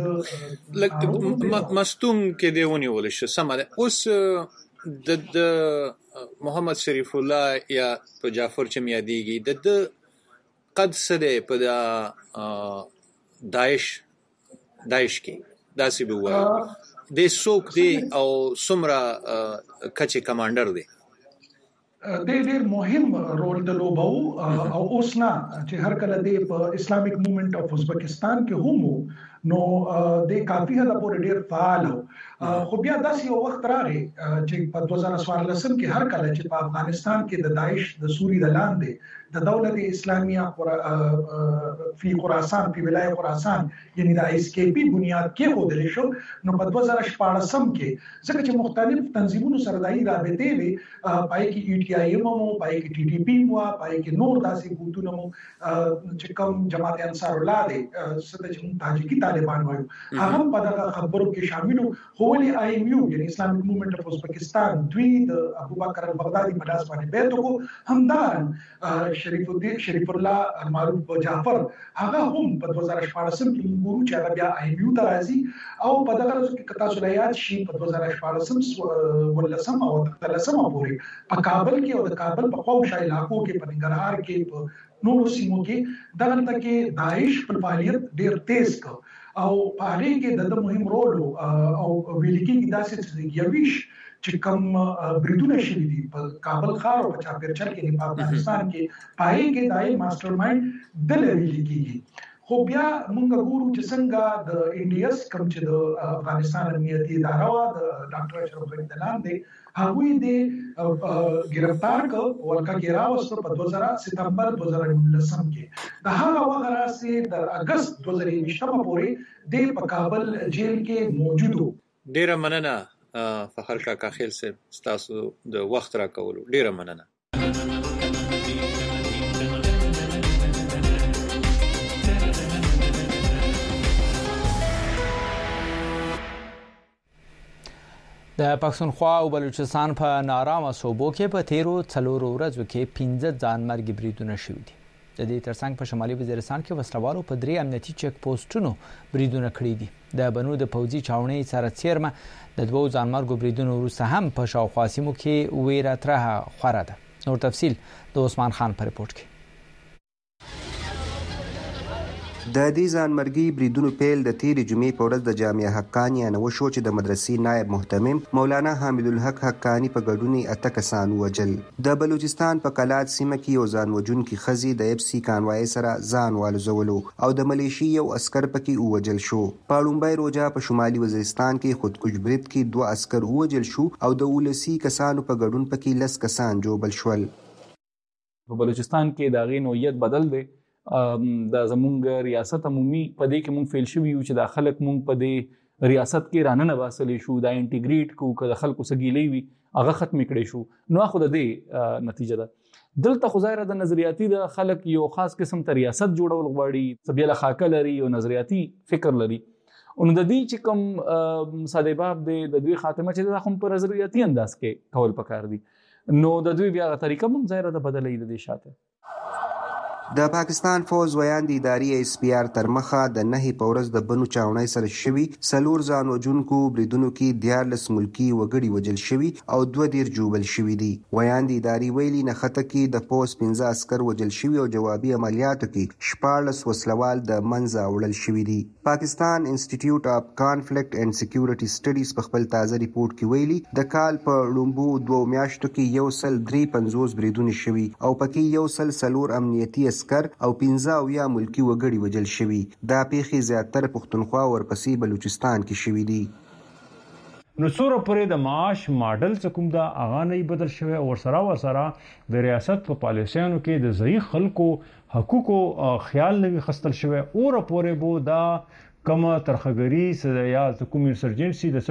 مستون کې دی ونیول شو. سمره اوس د محمد شریف الله یا په جعفر چې میادیږي د قد سره په داعش کې داسې به وایي د سوک دی او سمرا کچې کمانډر دی ډېر مهم رول د لوبو او اوس نه چې هر کله د اسلامیک موومېنټ اف ازبکستان کې هم نو د کافي حد پورې ډېر فعال خو بیا داسې یو وخت راغی چې په 2014 کې هر کله چې په افغانستان کې د داعش د سوري د لاندې د دولت اسلامیه فی خراسان فی ولایت خراسان یعنی د اس کی پی بنیاد کې هودل شو نو په 2014 کې ځکه چې مختلف تنظیمونو سره دایي رابطې وي پای کې ای ټی آی مو پای کې ټی ټی پی مو پای کې نور داسې ګوندونه مو چې کوم جماعت انصار الله دي ستاسو چې تاجیکی طالبان وایو هغه په دغه خبرو کې شاملو خو ولې آی ایم یو یعنی اسلامیک موومېنټ اف ازبکستان دوی د ابوبکر البغدادي په لاس باندې بیت کو همدار شریف الله المعروف جعفر هغه هم په 2014 کې ګورو چې هغه بیا آی ایم یو ته راځي او په دغه کې کتا سلیات شي په 2014 ولسم او 13 پورې په کابل کې او د کابل په خوشا علاقو کې په ننګرهار کې په نورو سیمو کې دغه کې داعش په فعالیت ډیر تیز کو او په هغه کې د مهم رول او ویل کې داسې چې یويش چې کوم بریدونه شوي دي په کابل ښار او په چاپیرچل کې په افغانستان کې پای کې دای ماستر مایند د لویل کېږي خو بیا موږ ګورو چې څنګه د انډیس کوم چې د افغانستان امنیتي اداره وا د ډاکټر اشرف غنی دلان دی هغه دې گرفتار کو ورکه کې راوستو په 2000 سپتمبر 2019 کې د هغه وخت راځي د اگست 2020 پورې د په کابل جیل کې موجودو. ډیره مننه فخر کاکا خیل صاحب تاسو د وخت را کولو ډیره مننه. د پښتونخوا او بلوچستان په نارامه صوبو کې په تیرو 4 ورځو کې 15 ځانمرګي بریدونه شوي دي. د دې ترڅنګ په شمالي وزیرستان کې وسلوالو په 3 امنیتي چک پوسټونو بریدونه کړي دي. د بنو د پوځي چاونۍ سره څیرمه د 2 ځانمرګو بریدونو وروسته هم په شاوخوا سیمو کې ویره ترها خوره ده. نور تفصیل د عثمان خان په رپورت کې. د دې ځانمرګي بریدونو پیل د تیرې جمعې په ورځ د جامعه حقانیه نه وشو چې د مدرسې نائب محتمم مولانا حامد الحق حقانی په ګډون 8 کسان وژل. د بلوچستان په کلات سیمه کې یو ځان وژونکي ښځې د FC کانوای سره ځان والوزولو او د ملیشي یو عسکر پکې وژل شو. په لومړۍ روزه په شمالي وزیرستان کې خودکش برید کې 2 عسکر وژل شو او د 19 کسانو په ګډون پکې 10 کسان جوړل شول. په بلوچستان کې د غي نوعیت بدل دی. د زمونږ ریاست عمومي په دې کې مونږ فیل شوی یو چې د خلک مونږ په دې ریاست کې رانه باسلې شو دا انټیګریټ کو که د خلکو سګیلې وي هغه ختم کړي شو. نو خو د دې نتیجه ده دلته خو ظاهر د نظریاتي د خلک یو خاص قسم ته ریاست جوړول غواړي سبیله خاکه لري او نظریاتي فکر لري. نو د دې چې کوم ساده باب د دوی خاتمه چې د خپل پر نظریاتي انداز کې کول پکار دي نو د دوی بیا طریقه مونږ ظاهر د بدلې د شاته. د پاکستان فوز ویان د ادارې SPR تر مخه د 9 په ورځ د بنو چاونۍ سره شوي 4 ځان وژونکو بریدونو کې 14 ملکی وګړي وژل شوي او 2 ډیر جوړل شوي دي. ویان د ادارې ویلي نخته کې د پوس 15 عسكر وژل شوي او جوابي عملیاتو کې 14 وسلوال د منځه وړل شوي دي. پاکستان انسټیټیوټ اف کانفلیکټ اینڈ سکیورټي سټډیز په خپل تازه ریپورت کې ویلي د کال په لومبو 2 میاشتو کې 153 بریدونه شوي او پکې 104 امنیتي عسكر او 15 یا ملکی وګړي وژل شوي. دا پیښې زیاتره پښتونخوا ورپسې بلوچستان کې شوي دي. نو څوره پرې د معاش ماډل څه کوم دا اغا نه بدل شوی او سره د ریاست په پالیسیانو کې د ضعیف خلکو حقوقو خیال نه خستل شوی او پورې بو دا کما ترخګری یا کوم انسرجنسي د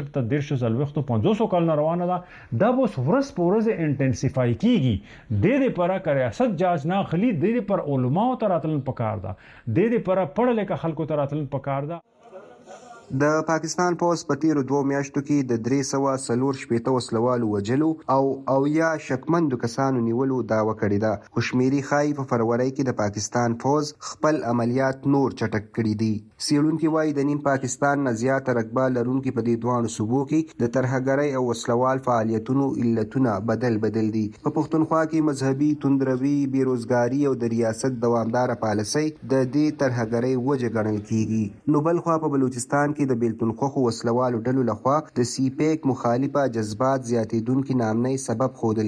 17 کال نه روانه ده دا به ورځ په ورځ انټنسیفای کیږي. د دې پر ریاست جاج نه خلی د دې پر علماء تراتل پکار ده د دې پر پړل کې خلکو تراتل پکار ده. د پاکستان پوس په تیرو 2 میاشتو کې د 340 وسلوالو وژلو او یا شکمندو کسانو نیولو داوا کړې ده. خوشمیری خای په فروری کې د پاکستان فوز خپل عملیات نور چټک کړي دي. سیړونکو وايي د نیم پاکستان نه زیاته رقبه لرونکي په دې دوه صوبو کې د ترهګرۍ او وسلوال فعالیتونو علتونه بدل دي. په پښتونخوا کې مذهبي توندروي بیروزګاری او د ریاست دوامدار پالیسۍ د دې ترهګرۍ وجه ګڼل کیږي. نو بل خو په بلوچستان کې د بیلتون خوخو وسلوالو ډلو لخوا د CPEC مخالفه جذبات زیاتیدونکو نامنۍ سبب خودل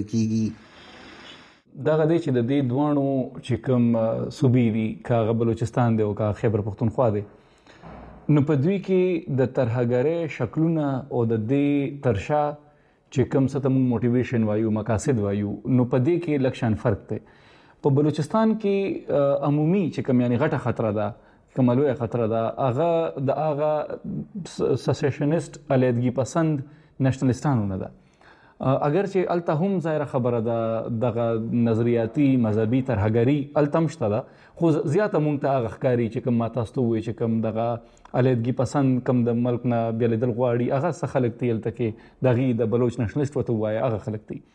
کیږي. دغه دی چې د دې دوانو چې کوم صوبې دي کاغه بلوچستان دی او کاغه خیبر پښتونخوا دی نو په دوی کې د ترهګرۍ شکلونه او د دې ترشا چې کوم څه ته موږ موټیویشن وایو مقاصد وایو نو په دې کې لکشن فرق دی. په بلوچستان کې عمومي چې کوم یعنی غټه خطر ده کمالوی خطر ده هغه د هغه سیسیشنست علیحدګي پسند نېشنلستانونه ده. اگر چې الته هم ظاهره خبره ده دغه نظریاتي مذهبي ترهګري التم شته ده خو زیاته مونږ ته هغه ښکاري چې کوم تاسو وایي چې کوم دغه علیحدګي پسند کوم د ملک نه بیلیدل غواړي هغه څه خلک دی الته کې دغه د بلوچ نېشنلست وته وایي هغه خلک دی.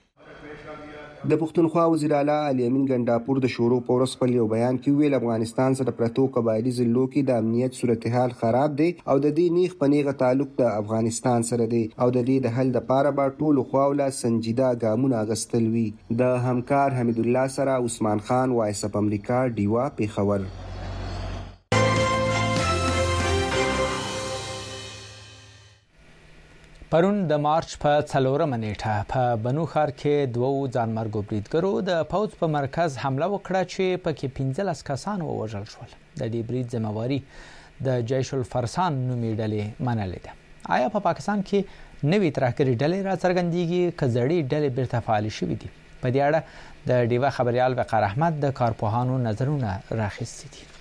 د پښتونخوا وزیر اعلی علي امین ګنډاپور د شورو په ورځ په یو بیان کې ویل افغانستان سره پرتو قبایلی ضلعو کې د امنیت صورتحال خراب دی او د دې نیغ پنیغه تعلق د افغانستان سره دی او د دې د حل لپاره به ټول خواوله سنجیده ګامونه اخیستل وي. د همکار حمید الله سره عثمان خان وایس اپ امریکا ډیوا پیښور. پرون د مارچ په 4 نیټه په بنو ښار کې دوه ځانمرګو بریدګرو د پوځ په مرکز حمله وکړه چې پکې 15 کسان ووژل شول. د دې برید ذمہواری د جیش الفرسان نومي ډلې منلې ده. آیا په پاکستان کې نوې ترهګري ډلې راڅرګندېږي که زړې ډلې بیرته فعالې شوې دي؟ په دې اړه د ډیوه خبريال وقار احمد د کارپوهانو نظرونه راخیستي دي.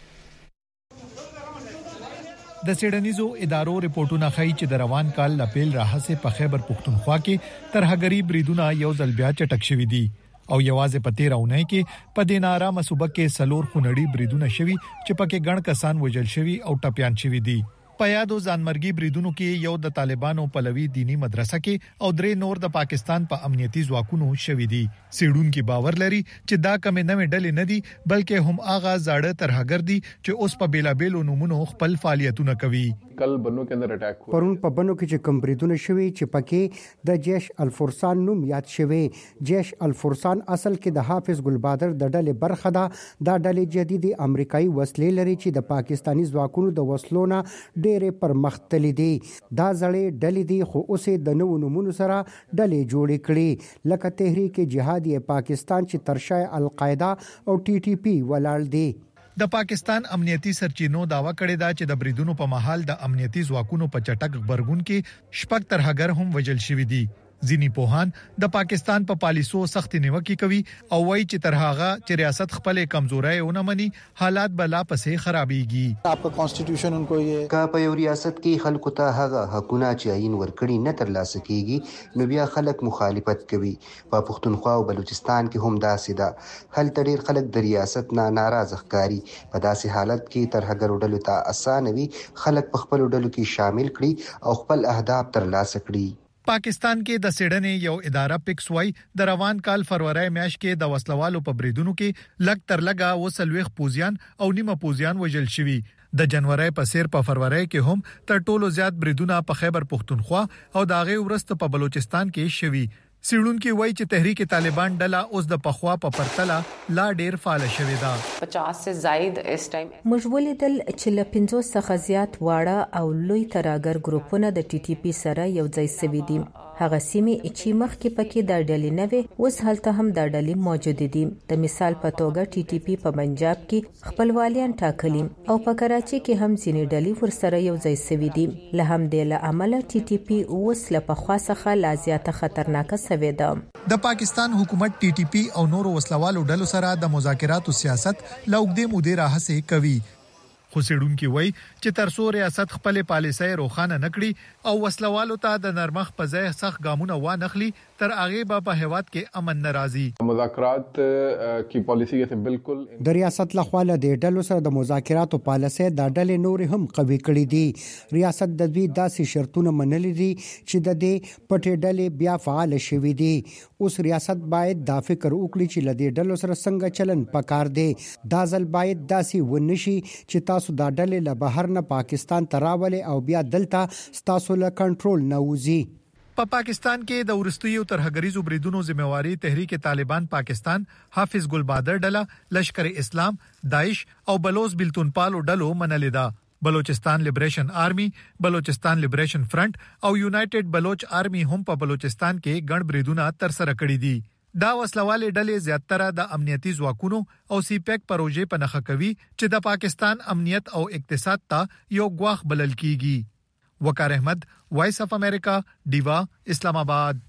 د سیډنیزو ادارو رپورټونه ښیي چې د روان کال اپریل راهیسې په خیبر پختونخوا کې ترهګري بریدونه یو ځل بیا چټک شوي دي او یوازې په 13 اونۍ کې په دې نارامه صوبه کې سلور خونړي بریدونه شوي چې پکې ګڼ کسان وژل شوي او ټپيان شوي دي. په یادو ځانمرګي بریدونو کې یو د طالبانو پلوي دینی مدرسه کې او درې نور د پاکستان په امنیتي ځواکونو شوي دي. سیډونکو باور لري چې دا کم نه ډلې نه دي بلکې هم اغا زاړه ترهګر دي چې اوس په بیلابېلو نمونو خپل فعالیتونه کوي. کل بنو کې اندر اٹیک هو پرون په بنو کې چې کوم بریدونه شوي چې پکې د جیش الفرسان نوم یاد شوی. جیش الفرسان اصل کې د حافظ ګلبادر د ډلې برخه ده. دا ډلې جديدي امریکایي وسلې لري چې د پاکستانی ځواکونو د وسلونه ډېرې پرمختللي دي. دا زړې ډلې دي خو اوسې د نوو نمونو سره ډلې جوړې کړي لکه تحریک جهادي پاکستان چې ترشای القاعده او TTP ولاړ دي. د پاکستان امنیتي سرچینو داوا کړی دا چې د بریدونو په محل د امنیتي ځواکونو په چټک خبرګون کې شپږ ترهګر هم وژل شوي دي. ځینی پوهان د پاکستان په پالیسو سخت نیوکه کوي او وایي چې ترهغه چې ریاست خپل کمزوري ونه مني حالات بلا پسې خرابيږي. आपका کانسټیټیوشن انکو یې کا په یو ریاست کې خلکو ته هغه حقونه چې عین ورکړي نه ترلاسه کیږي نو بیا خلک مخالفت کوي. په پښتونخوا او بلوچستان کې هم داسې ده. هل تډیر خلک د ریاست نه ناراض ښکاري. په داسې حالت کې ترهګر ډلو ته اسانوي خلک په خپل ډلو کې شامل کړي او خپل اهداف ترلاسه کړي. پاکستان کې د سیډنې یو اداره پکس وای د روان کال فروری میاشت کې د وسلوالو په بریدونو کې لګ تر لګا وسلويخ پوزیان او نیمه پوزیان وژل شوي. د جنوري په سیر په فروری کې هم تر ټولو زیات بریدونه په خیبر پختونخوا او داغه ورسته په بلوچستان کې شوي. سیډونکو وایي چې تحریک طالبان ډله اوس د پخوا په پرتله لا ډیر فعال شوې ده. 50 سے زائد اس ټایم موږ ولیدل چې ل 50 څخه زیات واړه او لوی ترهګر ګروپونه د TTP سره یو ځای شوي دي. هغه سیمې چې مخکې پکې د ډلې نه وي اوس هلته هم د ډلې موجود دي. د مثال په توګه TTP په پنجاب کې خپلوالیان ټاکلي او په کراچي کې هم ځینې ډلې ورسره یو ځای شوي دي. له همدې له عمله TTP اوس له پخوا څخه لا زیاته خطرناکه شوې ده. د پاکستان حکومت TTP او نورو وسلوالو ډلو سره د مذاکراتو سیاست لوګدې مودې راهڅه کوي. خو سیډونکو وایي چې ترڅو ریاست خپل پالیسۍ روخانه نکړي او وسلوالو ته د نرمخ په ځای سخت ګامونه وانخلي تر هغه په هیواد کې امن ناراضي. مذاکرات کی پالیسی کې بالکل د ریاست لخوا له ډلو سره د مذاکراتو پالیسۍ د ډلې نور هم قوي کړې دي. ریاست د دوی داسې شرطونه منلي دي چې د دې پټې ډلې بیا فعال شوي دي. اوس ریاست باید دا فکر وکړي چې له دې ډلو سره څنګه چلن پکار دی. دا ځل باید داسې ونشي چې تاسو دا ډلې له بهر نه پاکستان تراولې او بیا دلته تاسو له کنټرول نه وځي. په پاکستان کې د ورستیو ترهګریزو بریدونو ذمہواری تحریک طالبان پاکستان، حافظ ګلبادر ډله، لشکر اسلام، داعش او بلوچ بلتونپالو ډلو منلې ده. بلوچستان لیبریشن آرمی، بلوچستان لیبریشن فرنٹ او یونایټډ بلوچ آرمی هم په بلوچستان کې ګڼ بریدونه تر سره کړي دي. دا وسلواله ډلې زیاتره د امنیتي ځواکونو او CPEC پروژې په نخښه کوي چې د پاکستان امنیت او اقتصاد ته یو غواخ بلل کیږي. وقار احمد، وایس اف امریکا، ډیوا، اسلام آباد.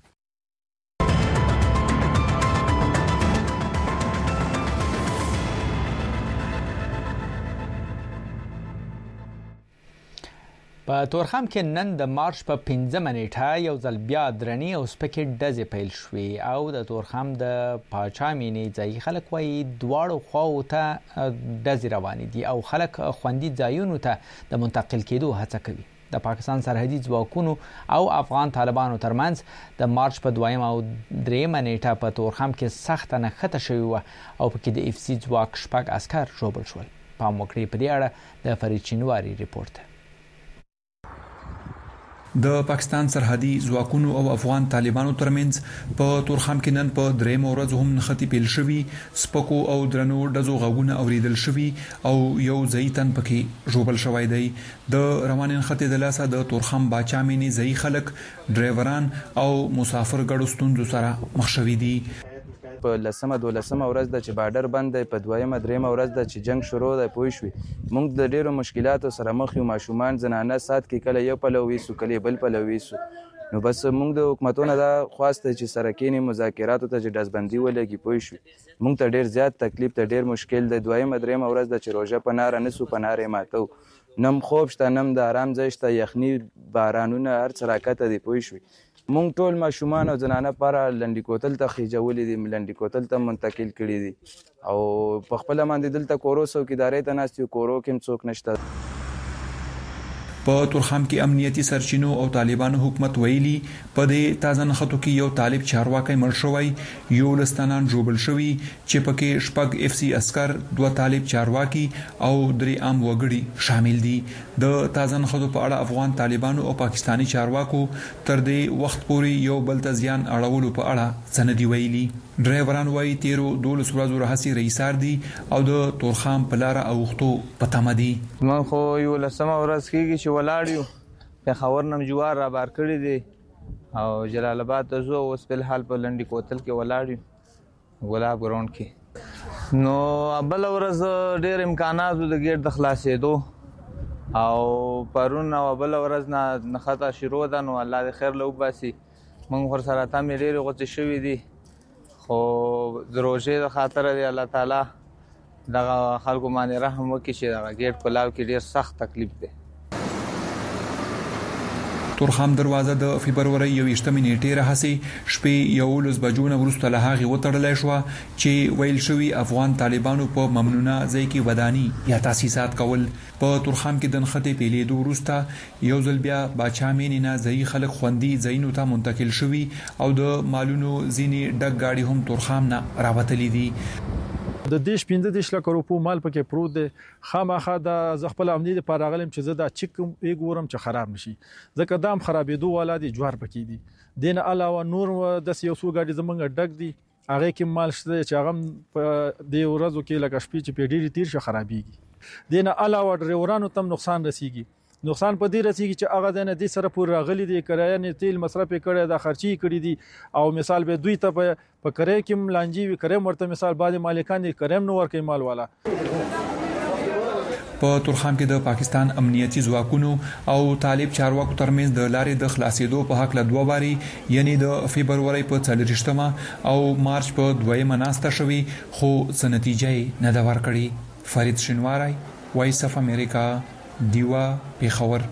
په تورخم کې نن د مارچ په 15 نیټه یو ځل بیا درنی او سپکې ډزې پیل شوې او د تورخم د پاچا مینې ځای خلک وایي دواړو خواو ته ډزې روانې دي او خلک خوندي ځایونو ته د منتقل کېدو هڅه کوي. د پاکستان سرحدي ځواکونو او افغان طالبانو ترمنځ د مارچ په 2 او 3 نیټه په تورخم کې سخت نښته شوې و او پکې د FC ځواک شپږ عسكر ژوبل شول. پام وکړئ په دې اړه د فرید چینواری ریپورت. د پاکستان سرحدي ځواکونو او افغان طالبانو ترمنځ په تورخم کې نن په درېم ورځ هم نښتې پیل شوي، سپکو او درنو ډزو غږونه اوریدل شوي او یو ځای تن پکې ژوبل شوی دی. د روانې نښتې د لاسه د تورخم باچا مینې ځای خلک، ډرایوران او مسافر ګډو ستونزو سره مخ شوي دي. په 12مه ورځ د چې بارډر بند دی، په 2مه 3مه ورځ د چې جنگ شروع دی، پوه شوي موږ د ډیرو مشکلاتو سره مخ یو. ماشومان زنانه سات کې کله یو پلو ویسو کله بل پلو ویسو، نو بس موږ د حکومتونو دا خواسته چې سره کېنی مذاکراتو ته چې ډزبندي ولګي، پوه شوي موږ ته ډیر زیات تکلیف ته ډیر مشکل دی. 2مه 3مه ورځ د چې روژه په ناره نسو په ناره ماتو، نم خوب شته نم د آرام ځای شته، یخني بارانونه هر څه راکته دي، پوه شوي مونږ ټول ماشومان او زنانه پاره لنډي کوتل ته خېجولې دي، لنډي کوتل ته منتقل کړي دي او په خپل باندې دلته کورو څوکیدارۍ ته ناست یو، کورو کې هم څوک نشته. په تورخم کې امنیتي سرچینو او طالبانو حکومت ویلي په دې تازه نښتو کې یو طالب چارواکي مړ شوی، یو لستانان ژوبل شوي چې پکې شپږ اف سي عسكر، 2 طالب چارواکي او 3 عام وګړي شامل دي. د تازه نښتو په اړه افغان طالبانو او پاکستاني چارواکو تر دې وخت پورې یو بل ته زیان اړولو په اړه څه نه دي ویلي. ډرایوران وايي 13 ورځو راهیسې رئیسار دي او د تورخم په لاره اوښتو په تمه دي. من خو 11مه ورځ کېږي چې ولاړ یو، پېښور نه جوار را بار کړي دي او جلال آباد ته ځو، اوس په الحال په لنډي کوتل کې ولاړ یو ګلاب ګراوند کې. نو بل ورځ ډېر امکانات د ګیټ د خلاصېدو او پرون او بل ورځ نه نښته شروع ده، نو الله دې خیر له وباسي. موږ ورسره تمې ډېرې غوڅې شوي دي، خو د روژې د خاطره دی الله تعالی دغه خلکو باندې رحم وکړي چې دغه ګیټ په لاو کې ډېر سخت تکلیف دی. تورخم دروازه د فبروري 21 نیټې راهسي شپې 11 بجو نه وروسته له هغې وتړلی شوه چې ویل شوي افغان طالبانو په ممنوعه ځای کې وداني یا تاسیسات کول. په تورخم کې د نښتې پیلېدو وروسته یو ځل بیا باچا مینې نه ځایي خلک خوندي ځایونو ته منتقل شوي او د مالونو ځینې ډک ګاډي هم تورخم نه راوتلي دي. د 15 لک روپو مال پکې پروت دی، خامخا د خپل امنیت لپاره غلم چې زه دا چک وګورم چې خراب نشي، ځکه دام خرابېدو والا دي، جوار پکې دي. دین علاوه نور د یو څو ګاډي زمونږ ډک دي، هغه کې مال شته چې هغه په دې ورځو کې لکه شپې چې په ډېری تیر شي خرابېږي. دین علاوه ډرایورانو تم نقصان رسیږي. نقصان په دې رسیږي چې هغه د دې سره پور راغلي دي، کرایه نه تیل مصرف کړي، د خرچي کړي دي او مثال به دوی ته په کرایه کې ملانجی وي، کرایه مرته مثال بعد مالکان دي کریم نو ورکې مال والا. په تورخم کې د پاکستان امنیتي ځواکونو او طالب چارواکو ترمنځ د لارې د خلاصېدو په حق له 2 واري یعنی د فبروري په 24مه او مارچ په 2مه ناسته شوي، خو څه نتیجه نه ده ورکړې. فرید شینواری، وایس اف امریکا، دیوا، پیښور.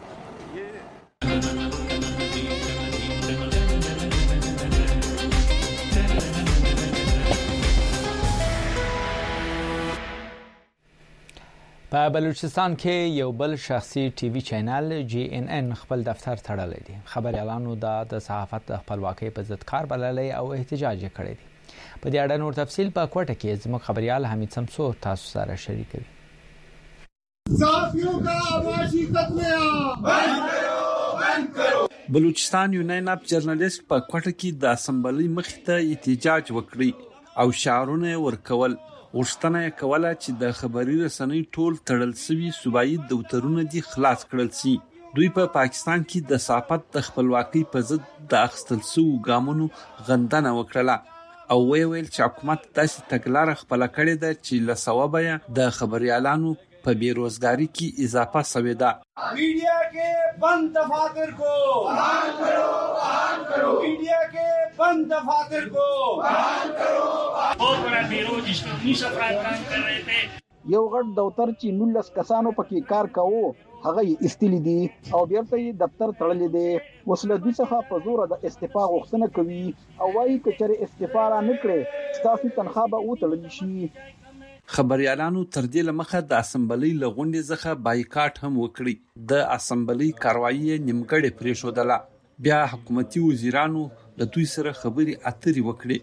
په بلوچستان کې یو بل شخصي ټي وي چینل GNN خپل دفتر تړلی دی. خبريالانو د صحافت د خپلواکۍ په ضد کار بللی او احتجاج کړی دی. په دې اړه نور تفصیل په کوټه کې زموږ خبريال حمید سمسور تاسو سره شریکوي. بلوچستان یونین اپ جرنالست په کوټه کې د اسمبلی مخې ته احتجاج وکړي او شعارونه ورکول. غوښتنه کوله چې د خبري رسنۍ ټول تړل شوي صوبایي دفترونه دي خلاص کړل شي. دوی په پاکستان کې د صحافت د خپلواکۍ په ضد د اخیستل شویو ګامونو غندنه وکړه او ویل چې حکومت داسې تګلاره خپله کړې ده چې له ثوابه یې د خبريالانو په بیروزګاری کې اضافه شوې ده. میډیا کې بند دفاتر کو بحال کرو میډیا کې بند دفاتر کو بحال کرو. بہت بڑا بیروز اسٹوڈنٹس افراد کام کر رہے تھے. یو غټ دفتر چې 19 کسانو پکې کار کاوه هغه یې استلی دي او بیرته یې دفتر تړلې دي. وسله دوی څخه په زور د استعفا غوښتنه کوي او وايي کچره استعفا را نکړي ستاسو تنخواه به وتړل شي. خبريالانو تر دې لمخه د اسمبلی لغونډې څخه بایکاټ هم وکړي. د اسمبلی کاروایی نیمګړې پریښودله. بیا حکومتي وزیرانو له دوی سره خبري اترې وکړي.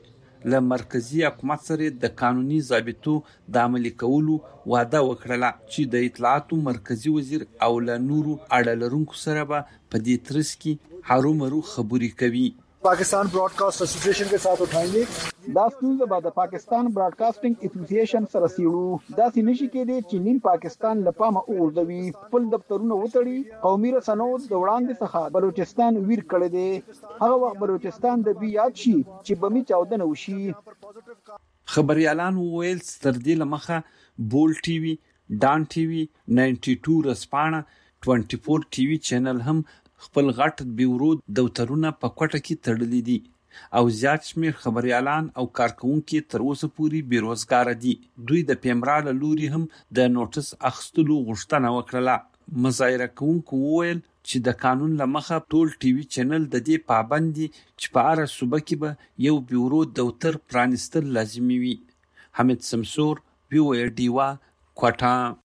له مرکزی حکومت سره د قانوني ضابطو د عملي کولو وعده وکړه چې د اطلاعاتو مرکزی وزیر او له نورو اړه لرونکو سره به په دې ترڅ کې هرومرو خبرې کوي. पाकिस्तान ब्रॉडकास्ट एसोसिएशन के साथ उठाएंगे دا ستونزه به د پاکستان براډکاسټینګ اسوسییشن سره سیړو دا سینشي کې د چینین پاکستان لپاره اوردوي خپل دفترونه وټړي قومي رسنو د وړاندې څخه بلوچستان ویر کړی دی هغه وخت بلوچستان د بي یاد شي چې بمي چاودنه وشي. خبريالان وویل تر دې لمخه بول ټي وي، ډان ټي وي، 92 رسپانه، 24 ټي وي چینل هم خپل غټ بیورو دفترونه په کوټه کې تړلي دي او زیات شمیر خبريالان او کارکونکو تر اوسه پورې بیروزګار دي. دوی د پیمرا له لوري هم د نوټس اخستلو غوښتنه وکړه. مظاهره کوونکو وویل چې د قانون له مخه ټول ټي وي چینل د دې پابند دي چې په هر صوبه کې به یو بیورو دفتر پرانستل لازمي وي. حمید سمسور، وی ډیوا، کوټه.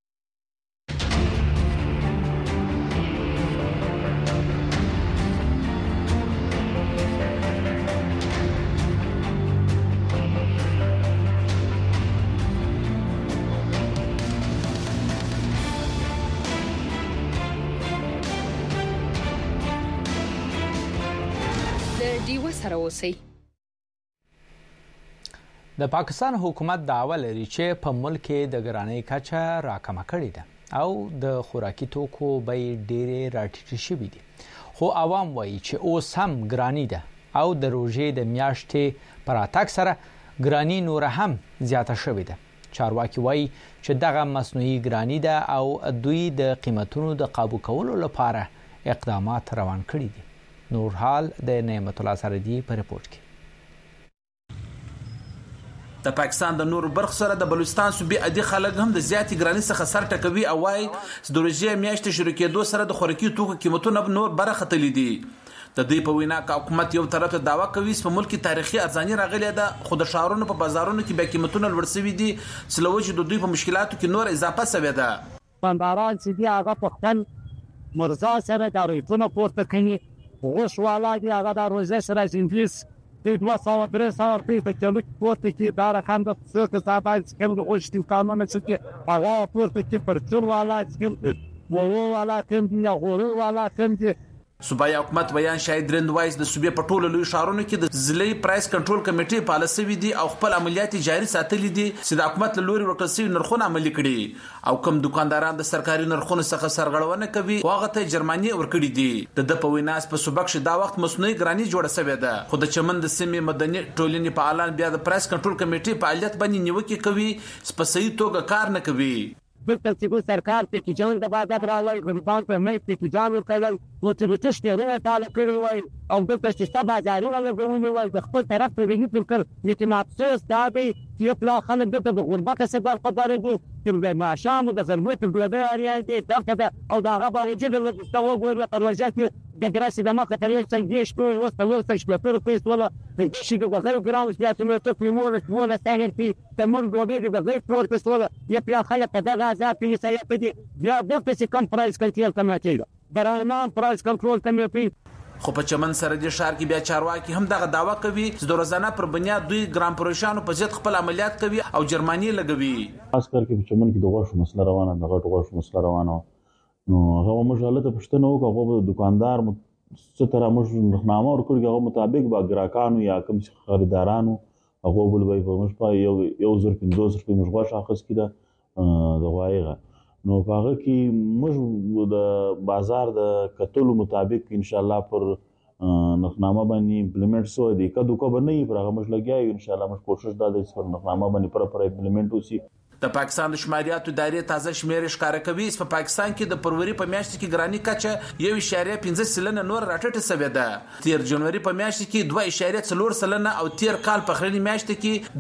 د پاکستان حکومت دعوه لري چې په ملک کې د ګرانۍ کچه راکمه کړې ده او د خوراکي توکو بیې ډېرې راټیټې شوې دي، خو عوام وایي چې اوس هم ګراني ده او د روژې د میاشتې په راتګ سره ګراني نور هم زیاته شوې ده. چارواکي وایي چې دغه مصنوعي ګراني ده او دوی د قیمتونو د قابو کولو لپاره اقدامات روان کړي دي. نور حال د نعمت الله سردي په رپورت کې. د پاکستان د نورو برخو سره د بلوچستان صوبې عادي خلک هم د زیاتې ګرانۍ څخه سر ټکوي او وايي د روژې میاشتې شروع کېدو سره د خوراکي توکو قیمتونه نور برختلي دي. د دوی په وینا که حکومت یو طرف ته دعوه کوي چې په ملک کې تاریخي ارزاني راغلې ده، خو د ښارونو په بازارونو کې بیا قیمتونه لوړ شوي دي چې له وجې د دوی په مشکلاتو کې نور اضافه شوې ده. بنداران چې دي هغه په خپل مرزا سره د ریټونه پورته کوي، غوښ والا دي هغه د روژې سره انګلیس د 200-300 روپۍ په کیلو کې پورته کړي. دا رقم د څو کسانو چې کوم غوښ دي قانون چې هغه پورته کړي پر ټول والا چې وو والا کوم دي غوړو والا کوم دي. صوبایي حکومت بیان شاهد رندوایز د صوبې په ټولو لوی ښارونو کې د ضلعي پرایس کنټرول کمیټې پالیسي دي او خپل عملیات جاري ساتلي دي چې د حکومت له لوري ورکړل شوي نرخونه عملي کړي او کوم دکانداران د سرکاري نرخونو څخه سرغړونه کوي هغه ته جرمانې ورکړي دي. د په وینا په صوبه کې دا وخت مصنوعي ګراني جوړه شوې ده، خو د چمن د سیمې مدني ټولنې په اعلان بیا د پرایس کنټرول کمیټې فعالیت باندې نیوکه کوي چې په صحیح توګه کار نه کوي. بالترتيب سرکار په تجارت د بازار راوړل غریبان په مې په تجارت کول او چې تشتري تعالی کړی وای او د پښتو بازارونو له غوښمه وای د خپل طرف په ویګي فکر چې مابسوس دا به چې په خلک د غربت څخه خبرې دي چې ما شامو د ضرورت په ډول اړین دي دا او دا غوړي چې د مستوى ګور په ورځ د ګراسي د مخه ترې څنګه شپه وسته ورته شپه پر پیس ولا شي ګوزر ګرام چې تاسو ته په مور ولا څنګه په تمر دوبې د غیر پر پیس ولا یا خلک دا غازه په سیاست په دي یا د پس کم پرایس کنټرول کمیټه برانان پرایس کنټرول کمیټه. خو په چمن سره د شهر کې بیا چارواکي هم دغه داوا کوي چې د روزانه پر بنیاد دوی ګرام پروشانو په ضد خپل عملیات کوي او جرماني لګوي. خاص کر کې په چمن کې د غوښ مسله روانه ده، غټ غوښ مسله روانه نو هغه مشاله ته پښتنه وکړه د دکاندار ستره موږ رخنامه ورکړي هغه مطابق با ګراکانو یا کوم خریدارانو هغه بل وای په مش په یو زر 500 روپۍ موږ غوښ اخیس کړه د غوایغه نو هغه کې موږ د بازار د کتلو مطابق ان شاء الله پر نخنامه باندې امپلیمنٹ سو دي کدو کو باندې پر هغه موږ لګیا ان شاء الله موږ کوشش دا د پر نخنامه باندې پر امپلیمنٹ وسی. د پاکستان د شماریاتو ادارې تازه شمیر ښکاره کوي چې په پاکستان کې د فروری په میاشت کې ګرانی کچه 1.5 سلنه نور راټیټه شوې ده. تیر جنوري په میاشت کې 2.4 سلنه او تیر کال په خرینی میاشت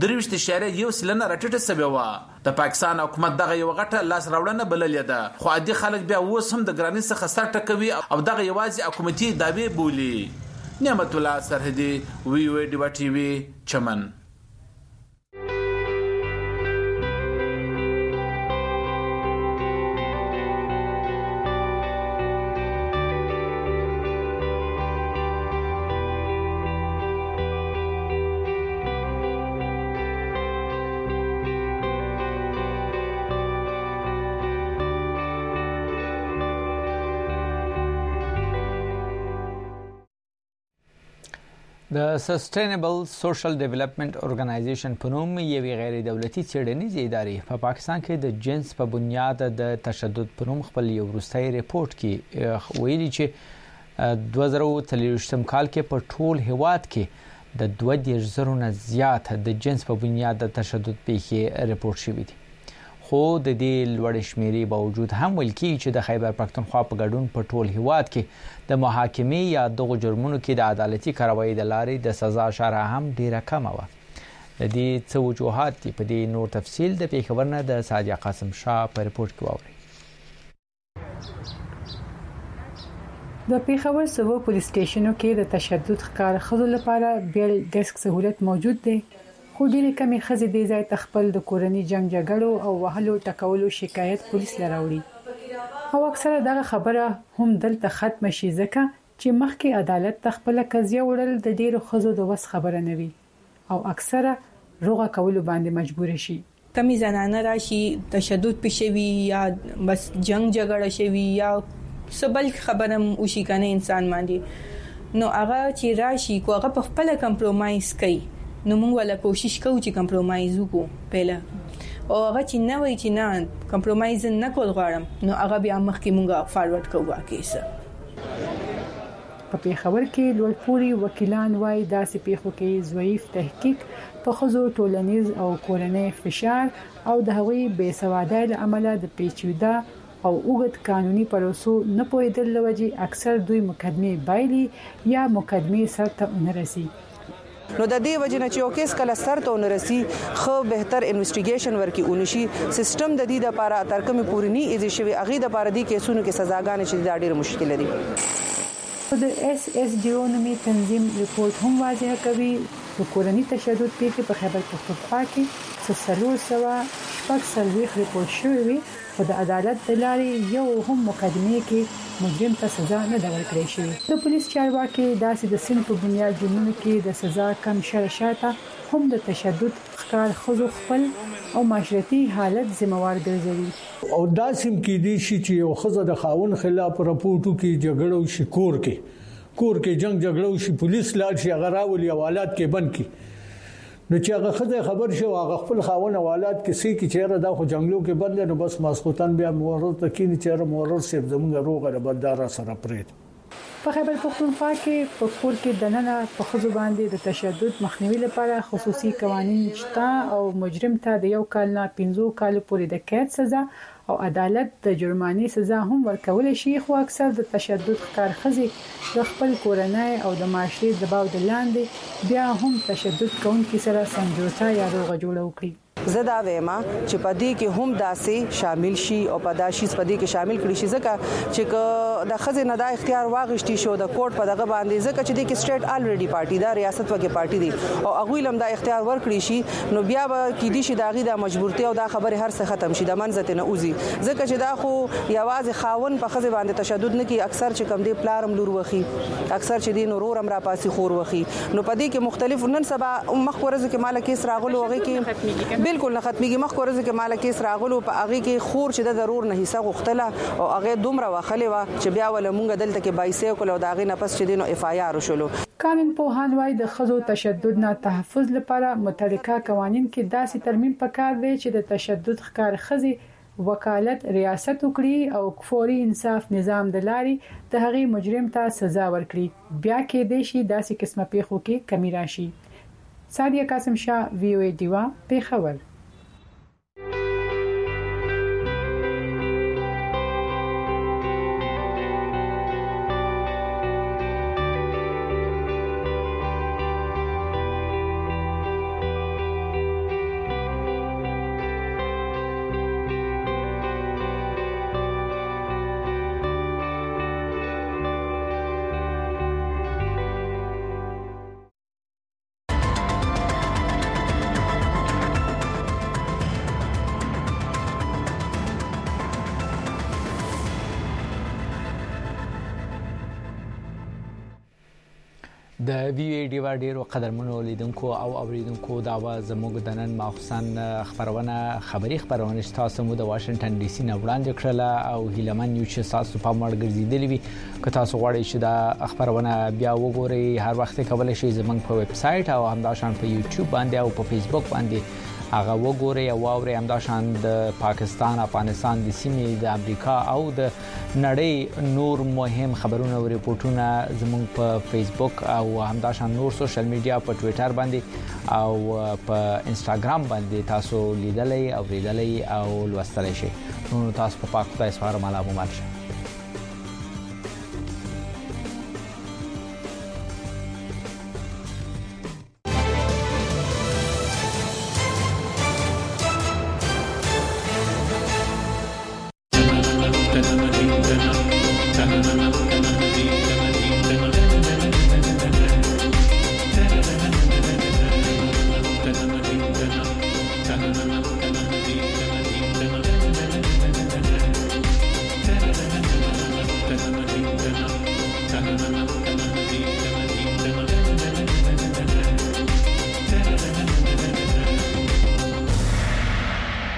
کې 3.1 سلنه راټیټه شوې و. د پاکستان حکومت دغه یو غټه لاس راوړنه بللې ده، خو عادي خلک بیا اوس هم د ګرانی څخه سر ټکوي او دغه یوازې حکومتي دعوی بولي. نعمت الله سرحدي، وی ډیوا ټي وي، چمن. د سسټینبل سوشل ډیولپمنٹ ارګنایزیشن په نوم یوې غیر دولتي څېړنیزې ادارې په پاکستان کې د جنس په بنیاد د تشدد په نوم خپل یو وروستی ریپورت کې ویلي چې 2023 کال کې په ټول هیواد کې د 20,000 نه زیات د جنس په بنیاد د تشدد پیښې ریپورت شوي دي. خو د دې لوړ شمیرې باوجود هم ویل کیږي چې د خیبر پختونخوا په ګډون په ټول هیواد کې د محاکمې یا دغو جرمونو کې د عدالتي کاروایی د لارې د سزا شرح هم ډیره کمه وه. د دې څه وجوهات دي په دې نور تفصیل د پیښور نه د سادیا قاسم شاه په ریپورت کې واورئ. د پیښور سوو پولیس سټیشنو کې د تشدد ښکار خزو لپاره بیل ډیسک سہولت موجود دی، خو ډېرې کمې ښځې دې ځای ته خپل د کورني جنگ جګړو او وهلو ټکولو شکایت پولیس لراوړي او اکثره دغه خبره هم دلته ختم شي ځکه چې مخکې عدالت ته خپل قضیه وړل د ډېرو ښځو د وس خبره نه وي او اکثره روغه کولو باندې مجبور شي. کمی زنانه راشي تشدد پېښوي یا بس جنگ جګړه شوي یا سبل خبرم وشي کنه انسان باندې، نو هغه چې راشي کو هغه په خپل کمپرومایز کوي، نو موږ ولا کوشش کوو چې کمپرومایز وکړو پهله، او هغه چې نه وایي چې نه کمپرومایز نه کول غواړم، نو هغه بیا مخکې موږ فارورډ کوو کیسه. په پیښور کې لوړپوړي وکیلان وايي داسې پیښو کې ضعیف تحقیق په خزو ټولنیز او کورنۍ فشار او د هغوی بې سوادۍ له امله د پیچیده او اوږد قانوني پروسو نه پوهېدل لوجې اکثر دوی مقدمې بایلي یا مقدمې سرته نه رسي. نو د دې وجه نه چې یو کیس کله سرته ونرسي خو بهتر انویسټیګیشن ورکي اونشي سیستم د دې لپاره تر کومه پورنی ایزي شوی اغه د لپاره دي کیسونو کې سزاګانې چې دا ډېر مشکل دي. د اس اس ډي او نومي تنظیم ریپورت هم واضح کوي د کورني تشدد پیښې په خیبر پختونخوا کې 340 ریپورت شوی وي خو د عدالت د لارې یو هم مقدمې کې مجرم ته سزا نه ده ورکړل شوې. د پولیس چارواکي داسې د سن په بنیاد جرمونو کې د سزا کم شاته هم د تشدد ښکار خزو خپل او معاشرتي حالت ذمہوار ګرځوي. او داسم کې دي چې یو خزه د خاون خلاف راپورټو کې جګړه شي کور کې جنگ جګړه شي پولیس لاړ شي هغه راولي حوالات کې بند کی، نو چې هغه خزه خبر شو هغه خپل خاون حوالات کې سې کې چیرې دا خو جنگلو کې بند نو بس ماسختن بیا مورر ته کې چیرې مورر سیب زمونږ روغه بددار سره پرېد. په خیبر پختونخوا کې په کور کې دننه په خزو باندې د تشدد مخنیوي لپاره خصوصي قوانين شته او مجرم ته د 1 کال نه 15 کال پورې د قید سزا او عدالت د جرمانې سزا هم ورکول شي، خو اکثر د تشدد ښکار خزي د خپل کورنۍ او د معاشري دباو د لاندې بیا هم تشدد کوونکي سره سمجوتا یا روغه جوړه وکړي. زدا وېما چې پدې کې هم داسې شامل شي او پداشي پدې کې شامل کړي شي ځکه چې د خزینه د اختیار واغشتي شو د کوټ په دغه باندې ځکه چې د کې سټیټ الریډي پارټي دا ریاست وکي پارټي دي او هغه لم د اختیار ورکړي شي، نو بیا به کې دي شي داغي د مجبورتي او د خبره هر څه ختم شي د منځته نه اوزي ځکه چې دا خو یوازې خاون په خزه باندې تشدد نه کی، اکثر چې کم دی پلارم لور وخی، اکثر چې دی نورورم را پاسي خور وخی، نو پدې کې مختلف نن سبا مخ ورځ کې مال کې سراغلو هغه کې بالکل نه ختميږي. مخ ورځ کې مال کې سراغلو په هغه کې خور چې د ضرور نه حصہ غختله او هغه دومره واخلې وا چې بیا ول مونږ دلته کې 22 کول او داغه نه پس چې دینو اف آی آر شولو. قانون پوهان وايي د خزو تشدد نه تحفظ لپاره متعلقه قوانين کې داسې ترمیم پکار دی چې د تشدد ښکار خزي وکالت ریاست وکړي او فوري انصاف نظام د لاري د هغه مجرم ته سزا ورکړي، بیا کې د شي داسې قسمه پیښو کې کمی راشي. سادیا قاسم شاه وی او ای دیوا پیښور. د وی ای ډیوا ډیرو قدرمنو لیدونکو او اوریدونکو دا و زموږ د نن ماخصن خبرونه خبرونه تاسو مو د واشنگټن ډي سي نه وړاندې کړله او هیلمن یو چې تاسو په مړ ګرځیدلی وي که تاسو غواړئ چې دا خبرونه بیا وګورئ هر وخت کولای شئ زموږ په ویب سټ او همداشان په یوټیوب باندې او په فیسبوک باندې هغه وګورئ او واورئ همداشان د پاکستان افغانستان د سیمې د امریکا او د نړۍ نور مهم خبرونه او ریپورتونه زموږ په فیسبوک او همداشان نور سوشل میډیا په ټوئیټر باندې او په انستګرام باندې تاسو لیدلای او ریډلای او لوستلای شئ نو تاسو په پاک خدای سپارم الله مو مالشه